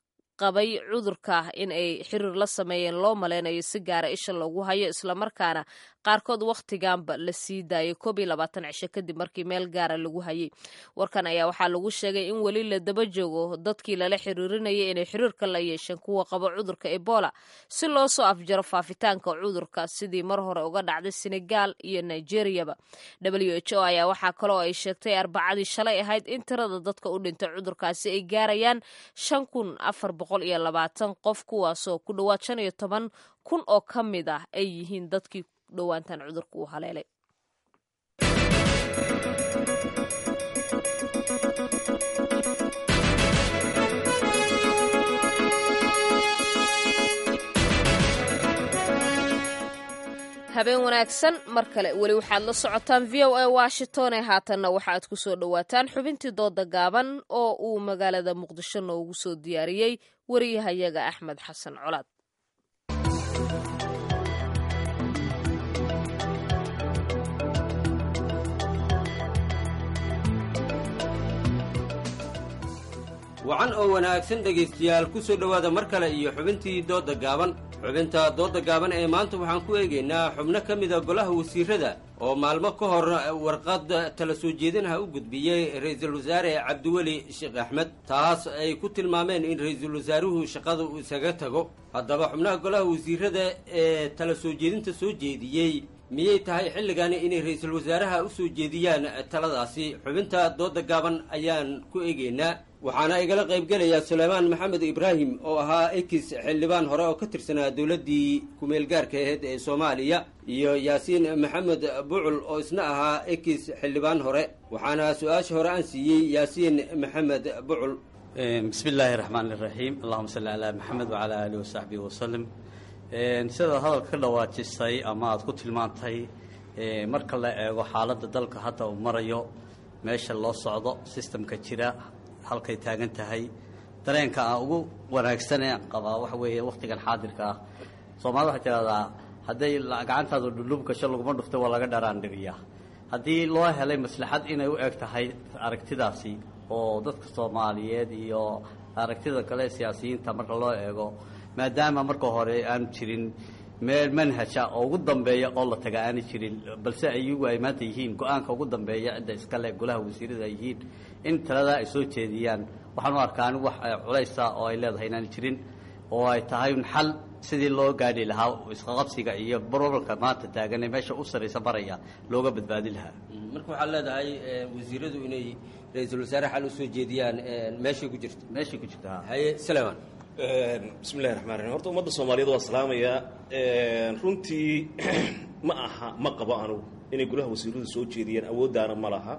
qabay cudurka in ay xiriir la sameeyeen loo maleynayo si gaara isha loogu hayo islamarkaana qaarkood wakhtiganba la sii daayay koob iyo labaatan cisho kadib markii meel gaara lagu hayay. warkan ayaa waxaa lagu sheegay in weli la daba joogo dadkii lala xiriirinayay inay xiriirka la yeesheen kuwa qaba cudurka ebola si loo soo afjaro faafitaanka cudurka sidii mar hore uga dhacday senegal iyo nigeriyaba. w h o ayaa waxaa kaloo ay sheegtay arbacadii shalay ahayd in tirada dadka u dhintay cudurkaasi ay gaarayaan shan kun afar boqol iyo labaatan qof kuwaasoo ku dhowaad shan iyo toban kun oo ka mid ah ay yihiin dadkii dhowaantan cudurka uu haleelay. habeen wanaagsan mar kale weli waxaad la socotaan v o a washington ee haatanna waxaad ku soo dhowaataan xubintii dooda gaaban oo uu magaalada muqdisho noogu soo diyaariyey wariyahayaga axmed xasan colaad. wacan oo wanaagsan dhegaystayaal ku soo dhowaada mar kale iyo xubintii dooda gaaban xubinta dooda gaaban ee maanta waxaan ku eegaynaa xubno ka mida golaha wasiirada oo maalmo ka hor warqad tala soo jeedinaha u gudbiyey ra-iisul wasaare cabdiweli sheekh axmed taas ay ku tilmaameen in ra-iisul wasaaruhu shaqada uu isaga tago haddaba xubnaha golaha wasiirada ee tala soo jeedinta soo jeediyey miyay tahay xilligani inay ra-iisul wasaaraha u soo jeediyaan taladaasi xubinta dooda gaaban ayaan ku eegaynaa waxaana igala qaybgelaya suleymaan maxamed ibraahim oo ahaa ekis xildhibaan hore oo ka tirsanaa dowladdii kumeel gaarka aheyd ee soomaaliya iyo yaasiin maxamed bucul oo isna ahaa ekis xildhibaan hore waxaana su-aasha hore aan siiyey yaasiin maxamed bucul bismi illaahi raxmaan iraxiim allahuma salli calaa maxamed wacalaa aalihi wasaxbihi wasalim sidaad hadalka ka dhawaajisay ama aada ku tilmaantay marka la eego xaaladda dalka hadda uu marayo meesha loo socdo sistamka jira halkay taagan tahay dareenka aan ugu wanaagsanee qabaa waxa weeye wakhtigan xaadirka ah soomaalida waxay tidhahdaa hadday gacantaadu dhulub gasho laguma dhufto waa laga dharaan dhiriyaa haddii loo helay maslaxad inay u eg tahay aragtidaasi oo dadka soomaaliyeed iyo aragtida kale siyaasiyiinta marka loo eego maadaama marka hore aanu jirin meel manhaja oo ugu dambeeya oo la taga aana jirin balse ayagu ay maanta yihiin go-aanka ugu dambeeya cidda iskale golaha wasiirada ay yihiin in taladaa ay soo jeediyaan waxaan u arkaa ani wax culaysa oo ay leedahay inaana jirin oo ay tahay un xal sidii loo gaadhi lahaa isqaqabsiga iyo brobalka maanta taagane meesha u saraysa maraya looga badbaadi lahaa marka waxaad leedahay wasiiradu inay ra-iisul wasaare xal u soo jeediyaan meeshay ku jirto meeshay ku jirta haye saleymaan bismi illahi raxmaan raxiim horta ummadda soomaaliyeed waa salaamayaa runtii ma aha ma qabo anugu inay golaha wasiiradu soo jeediyaan awooddaana ma laha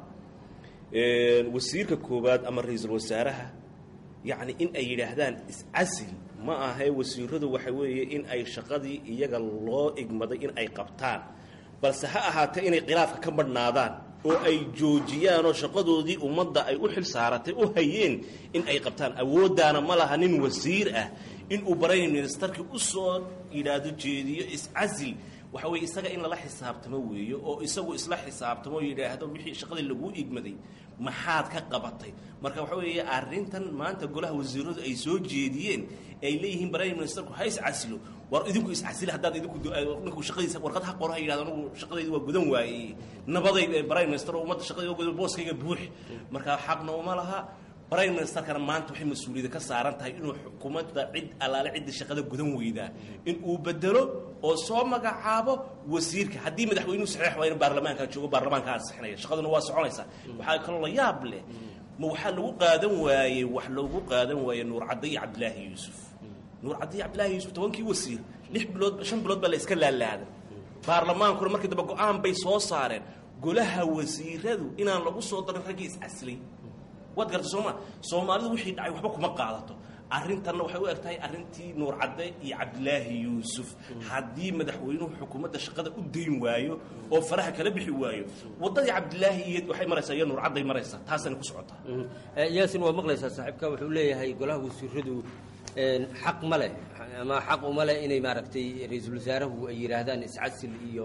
wasiirka koowaad ama ra-iisul wasaaraha yacni in ay yidhaahdaan iscasil ma ahe wasiiradu waxa weeye in ay shaqadii iyaga loo igmaday in ay qabtaan balse ha ahaatee inay khilaafka ka badhnaadaan oo ay joojiyaan oo shaqadoodii ummadda ay u xil saaratay u hayeen in ay qabtaan awooddaana ma laha nin wasiir ah inuu prime ministerkii u soo yidhaahdo jeediyo iscasil waxa weeye isaga in lala xisaabtamo weeyo oo isagu isla xisaabtamo oo yidhaahdo wixii shaqadii laguu igmaday maxaad ka qabatay marka waxa weeye arrintan maanta golaha wasiiradu ay soo jeediyeen ay leeyihiin prime ministerku ha iscasilo war idinku iscasila haddaad idinku ninku shaqadiisa warqad ha qoro ha yidhahdo anigu shaqadaydu waa gudan waayey nabaday prime minister oo ummadda shaqadayda waa gudan booskayga buux marka xaqna uma laha prime ministerkana maanta waxay mas-uuliyadda ka saaran tahay inuu xukuumadda cid allaale cidda shaqada gudan weydaa in uu bedelo oo soo magacaabo wasiirka haddii madaxweynuhu saxiix waa in baarlamaanka joogo baarlamaanka ansixinaya shaqaduna waa soconaysaa waxaa kaloo la yaab leh ma waxaa lagu qaadan waayey wax loogu qaadan waaye nuur cadde iyo cabdilaahi yuusuf nuur cadde iyo cabdilaahi yuusuf tobankii wasiir lix bilood shan bilood baa la iska laalaaday baarlamaankuna markii dambe go-aan bay soo saareen golaha wasiiradu inaan lagu soo darin raggii iscaslay waad garta sooma soomaalidu wixii dhacay waxba kuma qaadato arrintanna waxay u eg tahay arrintii nuur cadde iyo cabdilaahi yuusuf haddii madaxweynuhu xukuumadda shaqada u dayn waayo oo faraha kala bixi waayo waddadii cabdilaahi iyo waxay maraysaa iyo nuur cadday maraysaa taasana ku socotaa yaasin waa maqlaysaa saaxiibka wuxuu leeyahay golaha wasiiradu xaq ma leh ama xaq uma leh inay maaragtay ra-iisul wasaaruhu ay yidhaahdaan iscasil iyo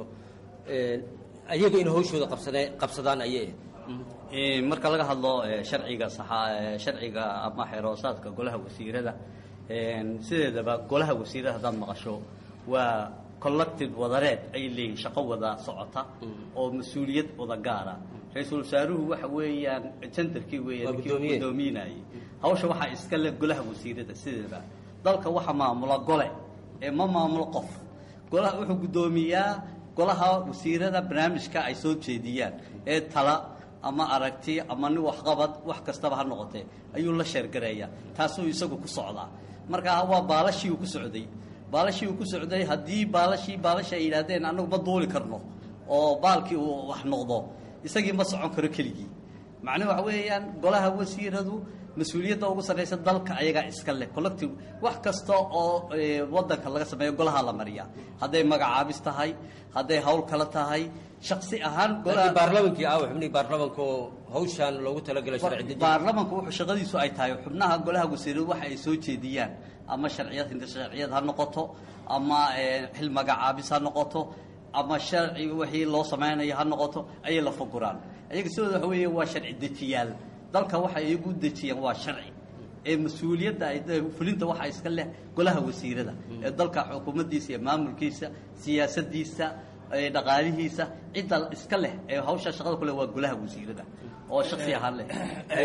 ayaga in hawshooda qabsada qabsadaan ayay marka laga hadlo sharciga sharciga ama xeroosaadka golaha wasiirada sideedaba golaha wasiirada haddaad maqasho waa collective wadareed ay leeyihin shaqo wada socota oo mas-uuliyad wada gaara ra-iisul wasaaruhu waxa weeyaan jandarkii weeyaan ninkii guddoominayay hawsha waxaa iska le golaha wasiirada sideedaba dalka waxa maamula gole ee ma maamulo qof golaha wuxuu guddoomiyaa golaha wasiirada barnaamijka ay soo jeediyaan ee tala ama aragti ama nin waxqabad wax kastaba ha noqotee ayuu la sheergareeyaa taasuu isagu ku socdaa marka waa baalashii uu ku socday baalashii uu ku socday haddii baalashii baalashii ay yidhaahdeen annagu ma duuli karno oo baalkii uu wax noqdo isagii ma socon karo keligii macnuhu waxa weeyaan golaha wasiiradu mas-uuliyadda ugu sarraysa dalka ayagaa iska leh collective wax kasta oo waddanka laga sameeyo golaha la mariyaa hadday magacaabis tahay hadday hawl kale tahay shaksi ahaan baarlamankii ah xubnihii baarlamanka oo hawshaan loogu talagalay sharci dejin baarlamanku wuxuu shaqadiisu ay tahay xubnaha golaha wasiiradu waxa ay soo jeediyaan ama sharciyad hinda sharciyad ha noqoto ama xil magacaabis ha noqoto ama sharci wixii loo samaynayo ha noqoto ayay la fuguraan ayaga sidooda waxa weeye waa sharci dejiyaal dalka waxa iyagu dejiyaan waa sharci ee mas-uuliyadda ay fulinta waxaa iska leh golaha wasiirada ee dalka xukuumaddiisa iyo maamulkiisa siyaasaddiisa dhaqaalihiisa cidda iska leh ee hawsha shaqada ku leh waa golaha wasiirada oo shaksi ahaan leh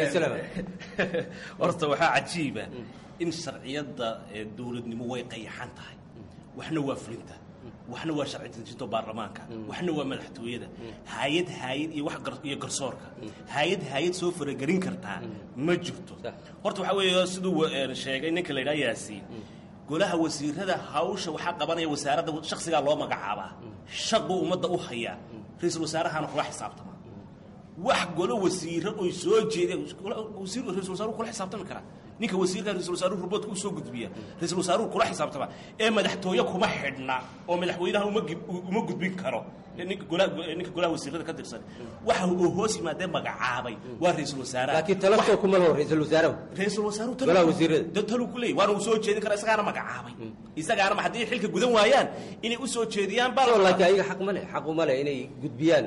horta waxaa cajiiba in sharciyadda dowladnimo way qayaxan tahay waxna waa fulinta waxna waa sharci dejinta baarlamaanka waxna waa madaxtooyada hay'ad hay'ad iyo wax iyo garsoorka hay'ad hay'ad soo faragelin kartaa ma jirto horta waxa weeye siduu sheegay ninka la yiraahdo Yaasiin golaha wasiirada hawsha waxa qabanaya wasaaradda shakhsiga loo magacaabaa shaqo ummadda u haya ra'iisul wasaaraha kula xisaabtama wax golo wasiiro oo soo jeeday wasiir ra'iisul wasaaruhu kula xisaabtami kara ninka wasiirka ra'iisul wasaaruhu robotku soo gudbiya ra'iisul wasaaruhu kula xisaabtama ee madaxtooyo kuma xidhna oo madaxweynaha uma uma gudbin karo ninka golaha ninka golaha wasiirada ka tirsan waxa uu hoos yimaadee magacaabay waa ra'iisul wasaaraha laakiin talabto kuma laho ra'iisul wasaaruhu ra'iisul wasaaruhu golaha wasiirada talu kulay waana uu soo jeedin kara isagaana magacaabay isagaana ma hadii xilka gudan waayaan inay u soo jeediyaan bal laakiin ayaga xaq ma leh xaq uma leh inay gudbiyaan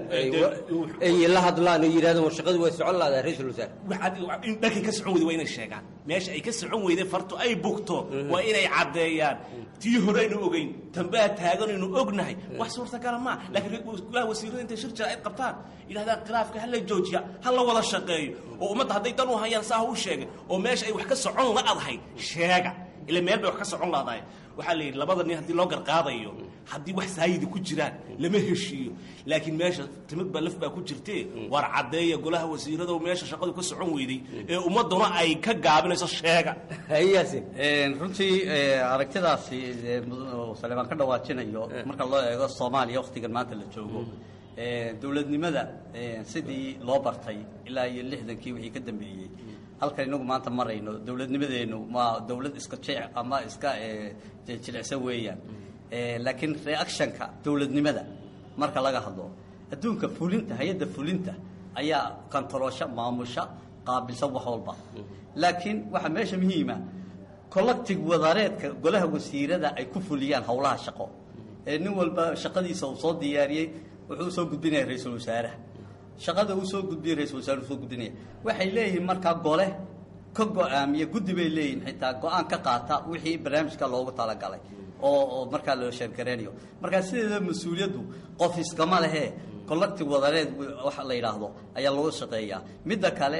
ay la hadlaan oo yiraahdaan shaqadu way socon lahayd ra'iisul wasaar waxa in dhanka ka socon way inay sheegaan meesha ay ka socon weyday farto ay bugto waa inay cadeeyaan tii hore inuu ogeyn tambaa taagan inuu ognahay wax suurtagal ma laakiin golaha wasiirada inta shirka ay qabtaan ilaahdaan khilaafka hal la joojiya hal la wada shaqeeyo oo ummadda hadday tan u hayaan saa u sheegay oo meesha ay wax ka socon la adhay sheega ila meel bay wax ka socon laadahay waxa la yiri labada nin hadii loo garqaadayo hadii wax saayid ku jiraan lama heshiyo laakiin meesha timid baa laf baa ku jirtee war cadeeya golaha wasiirada oo meesha shaqadu ka socon weyday ee ummaduna ay ka gaabinayso sheega hayaasin een runtii aragtidaasi Saleeman ka dhawaajinayo marka loo eego Soomaaliya waqtigan maanta la joogo ee dawladnimada sidii loo bartay ilaa iyo lixdankii wixii ka dambeeyay halkan inagu maanta marayno dawladnimadeenu ma dawlad iska jeec ama iska jilicsan weeyaan ee laakiin reactionka dawladnimada marka laga hadlo adduunka fulinta hay'adda fulinta ayaa kontrolsha maamusha qaabilsan wax walba laakiin waxa meesha muhiima collective wadareedka golaha wasiirada ay ku fuliyaan hawlaha shaqo ee nin walba shaqadiisa uu soo diyaariyay wuxuu soo gudbinayaa ra'iisul wasaaraha shaqada uu soo gudbiyay ra'iisul wasaaruhu soo gudbinaya waxay leeyihiin marka gole ka go'aamiya guddi bay leeyihiin xitaa go'aan ka qaata wixii barnaamijka loogu talagalay oo marka la sheekereeyo marka sideeda mas'uuliyadu qof iskama lehe collective wadareed waxa la yiraahdo ayaa loo shaqeeyaa midda kale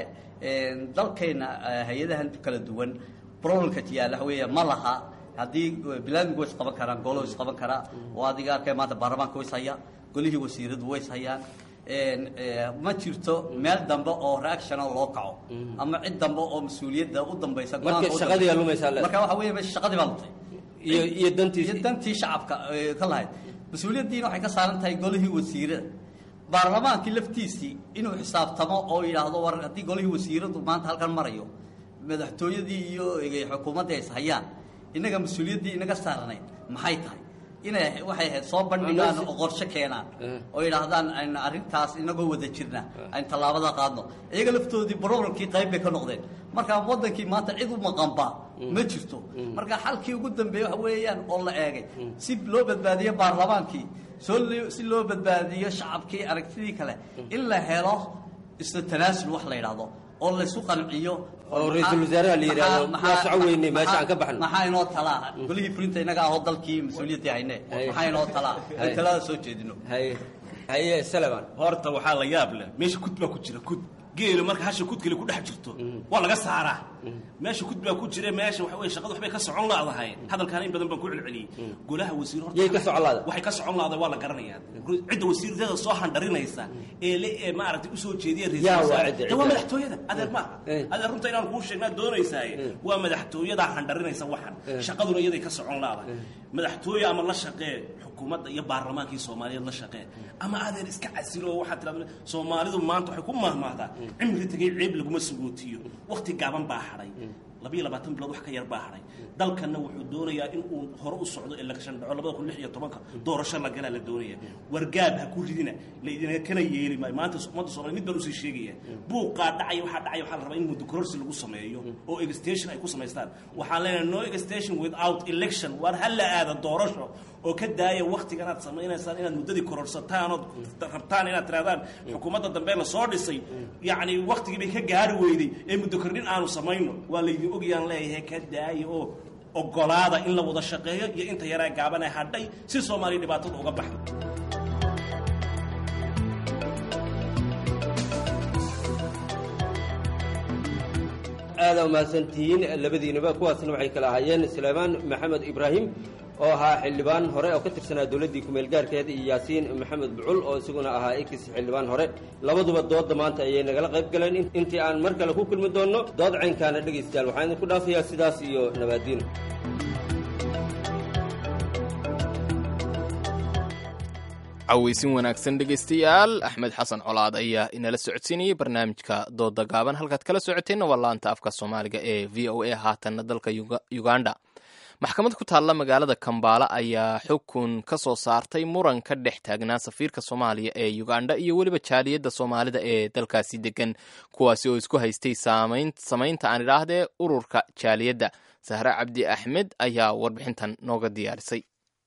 dalkeena hay'adahan kala duwan problemka tiyaala weeyaa ma laha hadii bilaan goos qaban karaan golo is qaban karaa oo adiga arkay maanta baarlamaanka way hayaan golihii wasiiradu way hayaan een ma jirto meel dambe oo reaction loo kaco ama cid dambe oo mas'uuliyadda u dambaysa marka shaqadii ayaa lumaysaa marka waxa weeye shaqadii baa lumtay iyo iyo dantii iyo dantii shacabka ka lahayd mas'uuliyaddiina waxay ka saaran tahay golihii wasiirada baarlamaankii laftiisii inuu xisaabtamo oo yiraahdo war hadii golihii wasiiradu maanta halkan marayo madaxtooyadii iyo xukuumadda ay hayaan inaga mas'uuliyaddii inaga saarnay maxay tahay inay waxay ahayd soo bandhigaan oo qorshe keenaan oo yiraahdaan in arrintaas inagoo wada jirna aan talaabada qaadno iyaga laftoodii problemkii qayb bay ka noqdeen marka wadankii maanta cid u maqanba ma jirto marka xalkii ugu dambeeyay waxa weeyaan oo la eegay si loo badbaadiyo baarlamaankii si loo badbaadiyo shacabkii aragtidii kale in la helo isla tanaasul wax la yiraahdo oo la isku qanciyo oo ra'iisul wasaaraha la yiraahdo ma socweynay meesha aan ka baxno maxay inoo talaa golihii fulinta inaga ah dalkii mas'uuliyadda hayne maxay inoo talaa talada soo jeedino hay hay Saleeman horta waxa la yaab leh meesha kudba ku jira kud geelo marka hasha kudkale ku dhex jirto waa laga saaraa meesha kudba ku jira meesha waxa weey shaqadu waxbay ka socon laadahay hadalkaan in badan baan ku celceliyay golaha wasiir horta yey ka socon laada waxay ka socon laada waa la garanayaa cidda wasiirada soo handharinaysa ee la ee ma aragtay u soo jeediya ra'iisul wasaaraha waa madaxtooyada adeer ma adeer runta inaan ku sheegnaa doonaysaa waa madaxtooyada handharinaysa waxan shaqaduna iyada ka socon laada madaxtooyo ama la shaqee xukuumadda iyo baarlamaankii Soomaaliyeed la shaqee ama adeer iska casilo waxa tiraahdo Soomaalidu maanta waxay ku mahmaahdaa cimri tagay ceeb laguma sugootiyo waqti gaaban baa haray labiyo labaatan bilood wax ka yar baa haray dalkana wuxuu doonayaa in uu hore u socdo election dhaco laba kun iyo lix iyo toban doorasho la galaa la doonaya wargaab ha ku ridina leedina kana yeeli maanta ummadda Soomaaliyeed mid baan u sii sheegaya buuqa dhacay waxa dhacay waxa la rabaa in muddo kororsi lagu sameeyo oo extension ay ku sameystaan waxa leenahay no extension without election war hal la aada doorasho oo ka daaya waqtigan aad sameeynaysan inaad muddadii kororsataan oo rabtaan inaad tiraadaan xukuumadda dambe la soo dhisay yaani waqtigii bay ka gaari weyday ee muddo kordhin aanu sameeyno waa la ogyaan leeyahay ka daaya oo ogolaada in la wada shaqeeyo iyo inta yaraa gaaban ee hadhay si Soomaaliya dhibaatada uga baxdo. aada umahadsantihiin labadiinaba. kuwaasna waxay kala ahaayeen Suleymaan Maxamed Ibraahim oo ahaa xildhibaan hore oo ka tirsanaa dowladdii ku meel gaarkeed iyo Yaasiin Maxamed Bucul oo isaguna ahaa ex xildhibaan hore. labaduba doodda maanta ayay nagala qayb galeen. intii aan mar kale ku kulmi doonno dood caynkaana dhegaystayaal waxaan idinku dhaafayaa sidaas iyo nabaadiin. cawaysin wanaagsan dhegaystayaal. axmed xasan colaad ayaa inala socodsiinayay barnaamijka dooda gaaban. halkaad kala socoteenna waa laanta afka soomaaliga ee v o a. haatanna dalka uganda maxkamad ku taalla magaalada Kampala ayaa xukun ka soo saartay muran ka dhex taagnaa safiirka Soomaaliya ee Uganda iyo weliba jaaliyadda Soomaalida ee dalkaasi degan, kuwaasi oo isku haystay samaynta aan idhaahdee ururka jaaliyadda. Sahra Cabdi Axmed ayaa warbixintan nooga diyaarisay.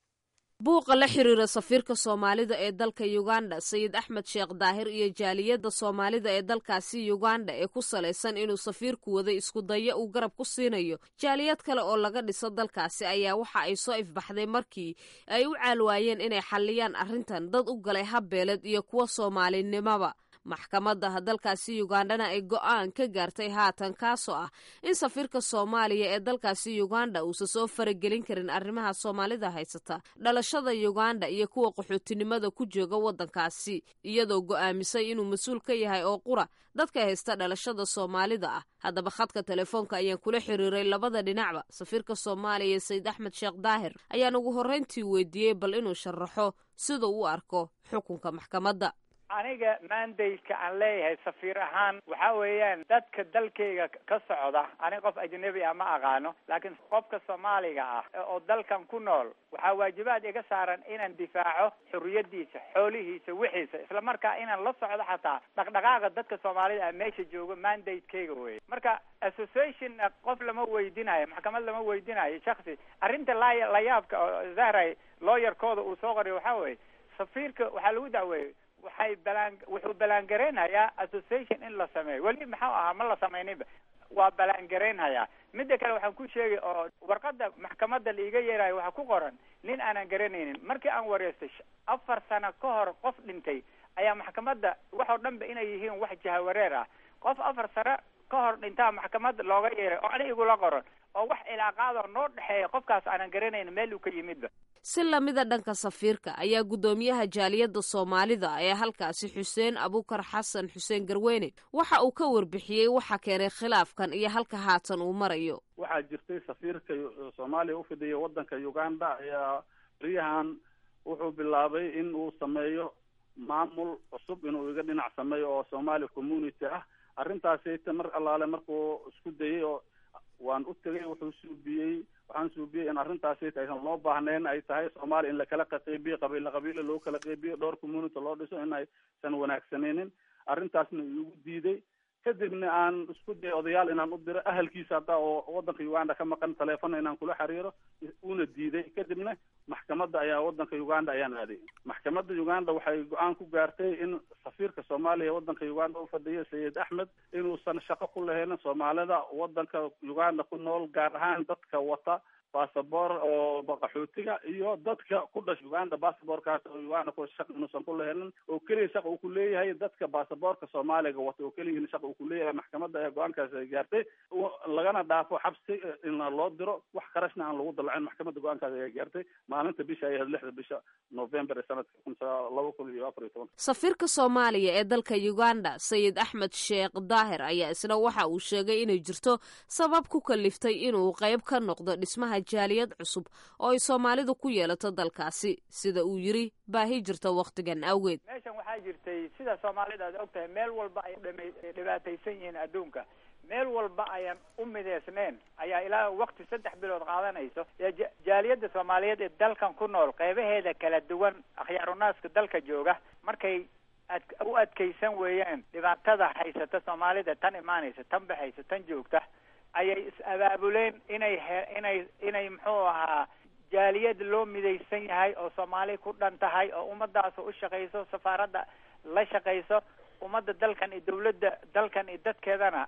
buuqa la xiriira safiirka Soomaalida ee dalka Uganda Sayid Axmed Sheekh Daahir iyo jaaliyadda Soomaalida ee dalkaasi Uganda ee ku saleysan inuu safiirku waday isku daya uu garab ku siinayo jaaliyad kale oo laga dhiso dalkaasi ayaa waxa ay soo ifbaxday markii ay u caalwaayeen inay xalliyaan arrintan dad u galay habbeeled iyo kuwa Soomaalinimaba. maxkamadda dalkaasi Ugandana ay go'aan ka gaartay haatan kaasoo ah in safiirka Soomaaliya ee dalkaasi Uganda uusan soo faragelin karin arrimaha Soomaalida haysata dhalashada Uganda iyo kuwa qaxootinimada ku jooga waddankaasi, iyadoo go'aamisay inuu mas'uul ka yahay oo qura dadka haysta dhalashada Soomaalida ah. haddaba khadka telefoonka ayaan kula xiriiray labada dhinacba. safiirka Soomaaliya Sayid Axmed Sheekh Daahir ayaan ugu horreyntii weydiiyey bal inuu sharaxo sida uu u arko xukunka maxkamadda. aniga mandate-ka aan leeyahay safiir ahaan waxa weeyaan dadka dalkayga ka socda. aniga qof ajnabi ah ma aqaano, laakiin qofka Soomaaliga ah oo dalkan ku nool waxaa waajibaad iga saaran inaan difaaco xurriyadiisa, xoolihiisa, wixiisa, isla markaa inaan la socdo xataa dhaqdhaqaaqa dadka Soomaalida ah meesha jooga. mandate-kayga weeye. marka association qof lama weydinayo, maxkamad lama weydinayo shakhsi. arrinta la yaabka oo Zahray lawyer-kooda uu soo qoriyo waxaa weeye safiirka waxaa lagu dacweeyey waxay balaan wuxuu balaangareynayaa association in la sameeyo. weli maxaa ahaa ma la samayninba, waa balaangareynayaa. midda kale waxaan ku sheegay oo warqadda maxkamadda laiga yeerayo waxaa ku qoran nin aanan garanaynin. markii aan wareystay afar sano ka hor qof dhintay ayaa maxkamadda wax oo dhanba inay yihiin wax jahawareer ah. qof afar sano ka hor dhintaa maxkamadda looga yeeray oo ani igula qoran oo wax ilaaqaadoo noo dhexeeya qofkaas aanan garanayn meel uu ka yimidba. si lamida dhanka safiirka ayaa guddoomiyaha jaaliyadda Soomaalida ee halkaasi Xuseen Abuukar Xasan Xuseen Garweyne waxa uu ka warbixiyey waxa keenay khilaafkan iyo halka haatan uu marayo. waxaa jirtay safiirka Soomaaliya u fidiyay waddanka Uganda ayaa riyahan wuxuu bilaabay in uu sameeyo maamul cusub inuu iga dhinac sameeyo oo Soomaali community ah. arrintaasi mar allaale markuu isku dayay oo waan u tagay wuxuu suubiyey waxaan suubiyey in arrintaasi aysan loo baahnayn ay tahay Soomaali in la kala qaybiyo qabiil qabiil loo kala qaybiyo dhowr community loo dhiso in ay san wanaagsaneen. arrintaasna uu diiday. kadibna aan isku day odayaal inaan u diro ahalkiisa hadda oo waddanka Uganda ka maqan telefoon inaan kula xiriiro uuna diiday. kadibna maxkamadda ayaa waddanka Uganda ayaan aaday. maxkamadda Uganda waxay go'aan ku gaartay in safiirka Soomaaliya waddanka Uganda u fadhiyo Sayid Axmed inuusan shaqo ku lahayn Soomaalida waddanka Uganda ku nool, gaar ahaan dadka wata baasaboor oo qaxootiga iyo dadka ku dhashay Uganda baasaboorkaas oo Uganda ku shaqo inuusan ku lahayn oo kaliya shaqo uu ku leeyahay dadka baasaboorka Soomaaliga wata oo kaliya shaqo uu ku leeyahay. maxkamadda ayaa go'aankaas ay gaartay lagana dhaafo xabsi in loo diro wax qarashna aan lagu dalacin. maxkamadda go'aankaas ay gaartay maalinta bisha ay lixda bisha November sanadka laba kun iyo afar iyo toban. safiirka Soomaaliya ee dalka Uganda Sayid Axmed Sheekh Daahir ayaa isna waxa uu sheegay inay jirto sabab ku kaliftay inuu qayb ka noqdo dhismaha jaaliyad cusub oo ay Soomaalidu ku yeelato dalkaasi, sida uu yiri baahi jirta waqtigan awgeed. meeshan waxaa jirtay sida Soomaalida aad ogtahay meel walba ay dhibaataysan yihiin adduunka, meel walba ayaan u mideysnayn ayaa ilaa waqti saddex bilood qaadanayso. jaaliyadda Soomaaliyeed ee dalkan ku nool qaybaheeda kala duwan akhyaarunnaaska dalka jooga markay u adkaysan weeyaan dhibaatada haysata Soomaalida, tan imaanaysa, tan baxaysa, tan joogta, ayay is-abaabuleen inay inay inay muxuu ahaa jaaliyad loo midaysan yahay oo Soomaali ku dhan tahay oo ummadaas u shaqayso, safaaradda la shaqayso, ummadda dalkan iyo dawladda dalkan iyo dadkeedana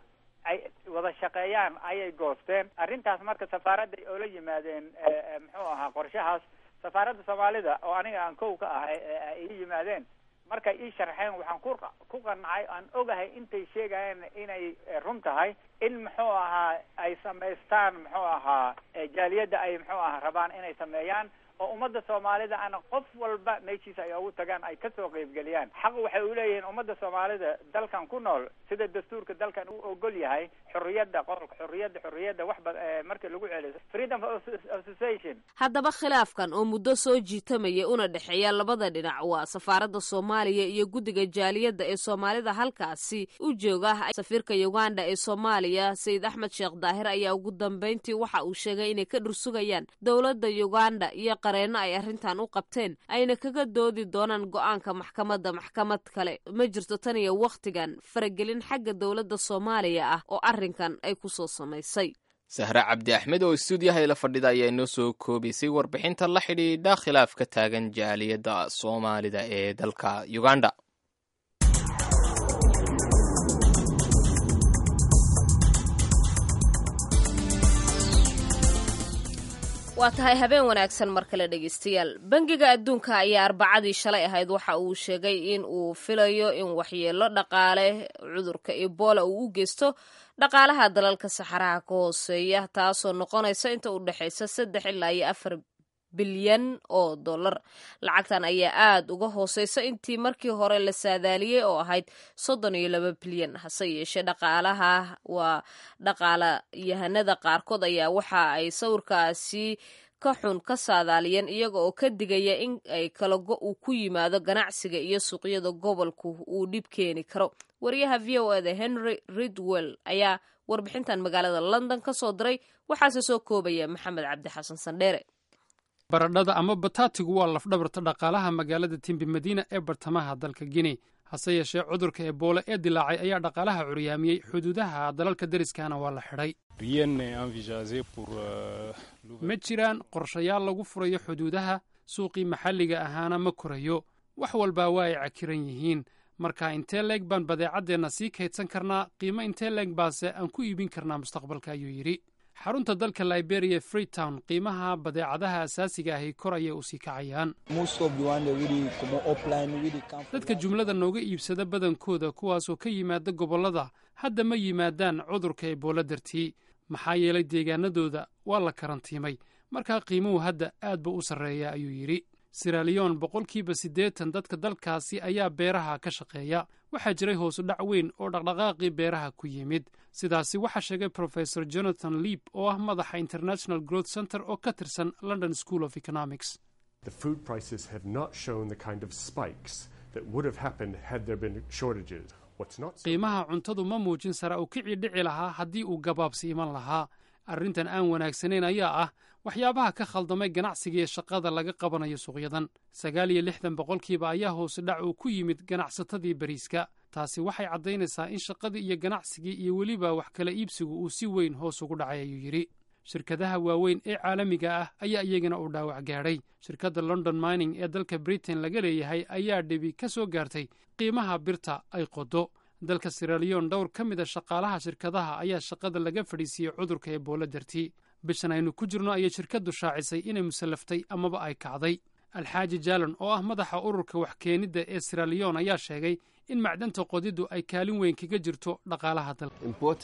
ay wada shaqeeyaan ayay goosteen. arrintaas marka safaaradda oo la yimaadeen muxuu ahaa qorshahaas safaaradda soomaalida oo aniga aan kow ka ahay ay yimaadeen markay ii sharxeen waxaan ku ku qancay aan ogahay intay sheegayeen inay run tahay in muxuu ahaa ay samaystaan muxuu ahaa jaaliyadda ay muxuu ahaa rabaan inay sameeyaan oo ummadda soomaalida ana qof walba meeshiisa ay ugu tagaan ay ka soo qaybgeliyaan. xaq waxay u leeyihiin ummadda soomaalida dalkan ku nool sida dastuurka dalkan uu ogol yahay xurriyadda qolka xurriyadda xurriyadda wax markii lagu celiyo freedom of association. haddaba khilaafkan oo muddo soo jiitamaya una dhexeeya labada dhinac waa safaaradda Soomaaliya iyo guddiga jaaliyadda ee Soomaalida halkaasi u jooga safiirka Uganda ee Soomaaliya Sayid Axmed Sheekh Daahir ayaa ugu dambeyntii waxa uu sheegay inay ka dhursugayaan dawladda Uganda iyo qareeno ay arrintan u qabteen ayna kaga doodi doonaan go'aanka maxkamadda maxkamad kale ma jirto tan iyo waqtigan faragelin xagga dawladda Soomaaliya ah oo arrinkan ay ku soo samaysay. Sahra Cabdi Axmed oo stuudiyaha la fadhida ayaa inoo soo koobisay warbixinta la xidhiidha khilaafka taagan jaaliyadda Soomaalida ee dalka Uganda. waa tahay habeen wanaagsan mar kale dhegeystayaal. bangiga adduunka ayaa arbacadii shalay ahayd waxa uu sheegay in uu filayo in waxyeelo dhaqaale cudurka Ebola uu u geysto dhaqaalaha dalalka saxaraha ka hooseeya taasoo noqonaysa inta u dhaxaysa saddex ilaa iyo afar bilyan oo dollar. lacagtan ayaa aad uga hooseysa intii markii hore la saadaaliyey oo ahayd soddon iyo laba bilyan. hase yeeshee dhaqaalaha waa dhaqaala yahanada qaarkood ayaa waxa ay sawirkaasi ka xun ka saadaaliyeen iyaga oo ka digaya in ay kala go' uu ku yimaado ganacsiga iyo suuqyada gobolku uu dhib keeni karo. wariyaha v o eda Henry Ridwell ayaa warbixintan magaalada London ka soo diray waxaase soo koobaya Maxamed Cabdi Xasan Sandheere. baradhada ama bataatigu waa lafdhabarta dhaqaalaha magaalada Timbi Madina ee bartamaha dalka Guinea. hase yeeshee cudurka Ebola ee dilaacay ayaa dhaqaalaha curyaamiyey xuduudaha dalalka deriskana waa la xidhay. ma jiraan qorshayaal lagu furayo xuduudaha, suuqii maxalliga ahaana ma korayo, wax walbaa waa ay cakiran yihiin. marka intee leeg baan badeecadeenna sii kaydsan karnaa, qiimo intee leeg baase aan ku iibin karnaa mustaqbalka, ayuu yidhi. xarunta dalka Liberia Freetown qiimaha badeecadaha asaasiga ahi kor ayay u sii kacayaan. dadka jumlada nooga iibsada badankooda kuwaasoo ka yimaada gobollada hadda ma yimaadaan cudurka Ebola dartii, maxaa yeelay deegaanadooda waa la karantiimay, markaa qiimuhu hadda aad buu u sarreeya, ayuu yidhi. Sierra Leone boqolkiiba siddeetan dadka dalkaasi ayaa beeraha ka shaqeeya. waxaa jiray hoosu dhac weyn oo dhaqdhaqaaqii beeraha ku yimid. sidaasi waxaa sheegay Professor Jonathan Leap oo ah madaxa International Growth Center oo ka tirsan London School of Economics. The food prices have not shown the kind of spikes that would have happened had there been shortages. What's not qiimaha cuntadu ma muujin sara uu kici dhici lahaa haddii uu gabaabsi iman lahaa. arrintan aan wanaagsanayn ayaa ah waxyaabaha ka khaldamay ganacsiga iyo shaqada laga qabanayo suuqyadan. sagaal iyo lixdan boqolkiiba ayaa hoos dhac uu ku yimid ganacsatadii bariiska. taasi waxay caddaynaysaa in shaqadii iyo ganacsigii iyo weliba wax kala iibsigu uu si weyn hoos ugu dhacay, ayuu yidhi. shirkadaha waaweyn ee caalamiga ah ayaa iyagana u dhaawac gaadhay. shirkadda London Mining ee dalka Britain laga leeyahay ayaa dhibi ka soo gaartay qiimaha birta ay qodo. dalka Sierra Leone dhowr ka mid a shaqaalaha shirkadaha ayaa shaqada laga fadhiisiyey cudurka Ebola dartii. bishan aynu ku jirno ayay shirkaddu shaacisay inay musallaftay amaba ay kacday. alxaaji jaalan oo ah madaxa ururka wax keenidda ee Sierra Leone ayaa sheegay in macdanta qodiddu ay kaalin weyn kaga jirto dhaqaalaha dalka.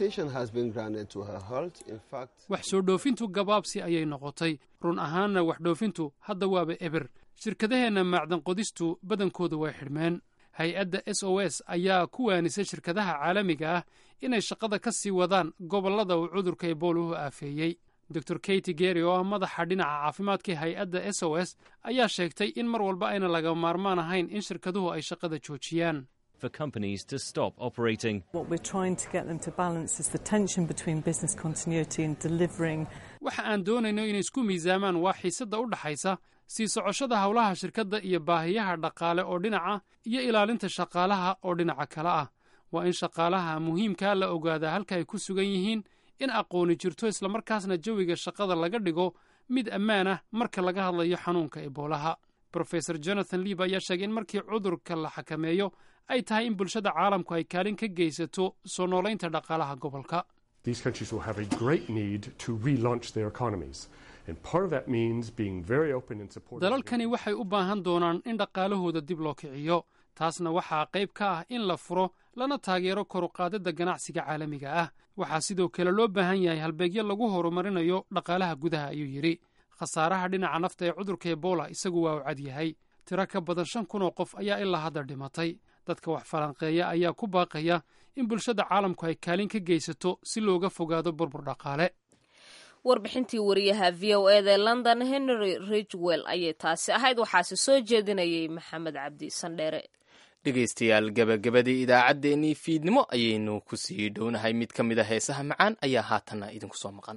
wax soo dhoofintu gabaabsi ayay noqotay. run ahaanna wax dhoofintu hadda waaba eber. shirkadaheenna macdan qodistu badankooda way xidhmeen. hay-adda S O S ayaa ku waanisay shirkadaha caalamiga ah inay shaqada ka sii wadaan gobollada uu cudurka Ebola u aafeeyey. Doctor Katie Gary oo ah madaxa dhinaca caafimaadka hay-adda S O S ayaa sheegtay in mar walba ayna laga maarmaan ahayn in shirkaduhu ay shaqada joojiyaan. For companies to stop operating. What we're trying to get them to balance is the tension between business continuity and delivering. waxa aan doonayno inay isku miisaamaan waa xiisadda u dhaxaysa sii socoshada howlaha shirkadda iyo baahiyaha dhaqaale oo dhinaca iyo ilaalinta shaqaalaha oo dhinaca kale ah. waa in shaqaalaha muhiimkaa la ogaadaa halka ay ku sugan yihiin, in aqooni jirto islamarkaasna jawiga shaqada laga dhigo mid ammaan ah marka laga hadlayo xanuunka Ebolaha. Professor Jonathan Leap ayaa sheegay in markii cudurka la xakameeyo ay tahay in bulshada caalamku ay kaalin ka geysato soo noolaynta dhaqaalaha gobolka. These countries will have a great need to relaunch their economies. And part of that means being very open and supportive. Dalalkani waxay u baahan doonaan in dhaqaalahooda dib loo kiciyo. Taasna waxaa qayb ka ah in la furo lana taageero kor u qaadida ganacsiga caalamiga ah. Waxaa sidoo kale loo baahan yahay halbeegyo lagu horumarinayo dhaqaalaha gudaha ayuu yidhi. Khasaaraha dhinaca nafta ee cudurka Ebola isagu waa u cad yahay. Tiro ka badan shan kun oo qof ayaa ilaa hadda dhimatay. Dadka wax falanqeeya ayaa ku baaqaya in bulshada caalamku ay kaalin ka geysato si looga fogaado burbur dhaqaale. warbixintii wariyaha v o e da London Henry Ridgwell ayay taasi ahayd, waxaase soo jeedinayay Maxamed Cabdi Sandheere. dhegaystayaal gabagabadii idaacaddeenii fiidnimo ayaynu ku sii dhownahay. mid ka mid a heesaha macaan ayaa haatanna idinku soo maqan.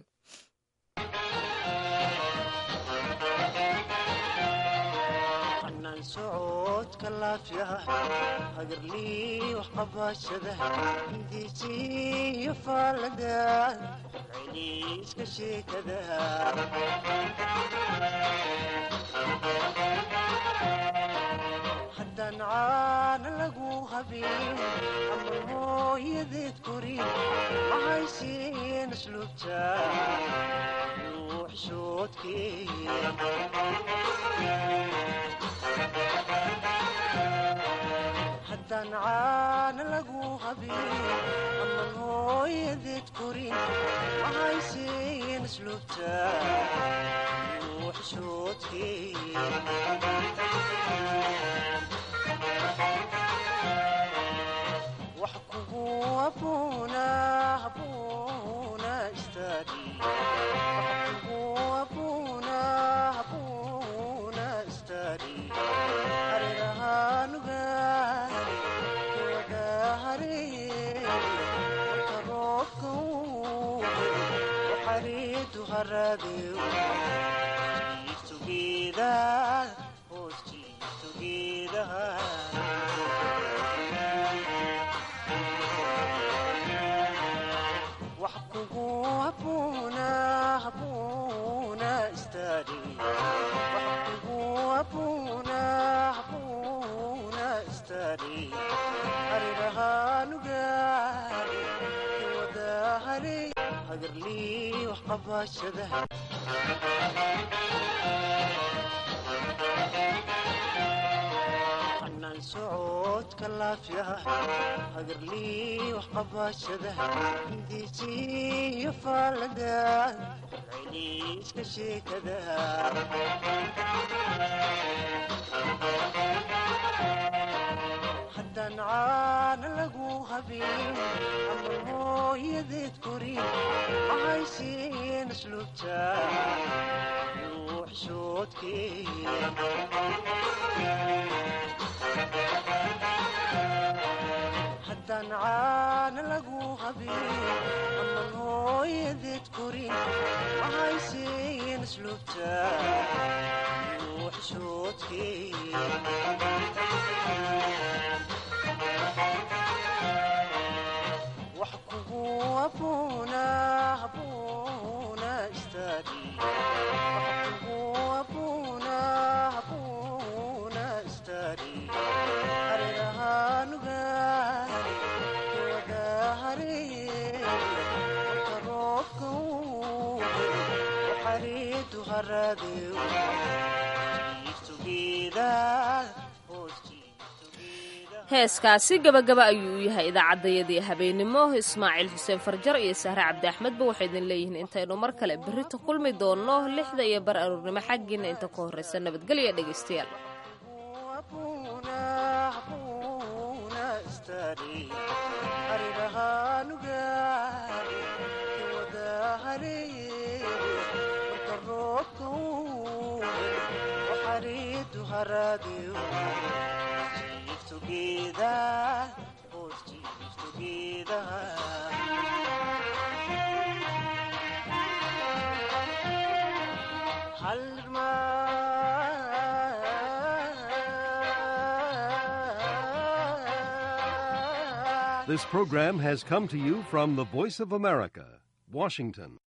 socodka laafiyaha hagarlii wax qabashada hindiisiyo faalada celiiska sheekada haddaan caana lagu habin ama hooyadeed korin ma haysiin asluubta ruuxshoodkee haddaan caana lagu habin aman hooyadeed korin ma haysiin asluubta ruuxshoodkee wax kugu abuuna abuuna istaadi wax kugu abuuna abuuna istaadi arirahanugaani kiwadahare marka roobka uu waxariidu haraadeu jiiftugeeda hoos jiiftugeedaha wax kugu abuuna abuuna istaadi wax kugu abuuna abuuna istaadi arirahanugaani kiwadahare hagarlii wax qabashada anaan socodka laafiyaha hagarlii wax qabashada hindiisiyo faalada celiiska sheekada haddaan caana lagu habin ama hooyadeed korin ma haysiin asluubta ruuxshoodkee haddaan caana lagu habin aman hooyadeed korin ma haysiin asluubta ruuxshoodkee wax kugu abuuna abuuna istaadi wax kugu abuuna abuuna istaadi arirahanugaani kiwadahare marka roobka uu waxariidu haraadeu jiiftugeeda heeskaasi gabagaba ayuu yahay idaacaddayadii habeenimo. Ismaaciil xuseen farjar iyo sahre cabdi axmedba waxay idin leeyihiin intaynu mar kale berrito kulmi doonno lixda iyo bar aruurnimo xaggiina inta ka horraysa nabadgelya dhegaystayaal. together, hold cheeks together. This program has come to you from the Voice of America, Washington.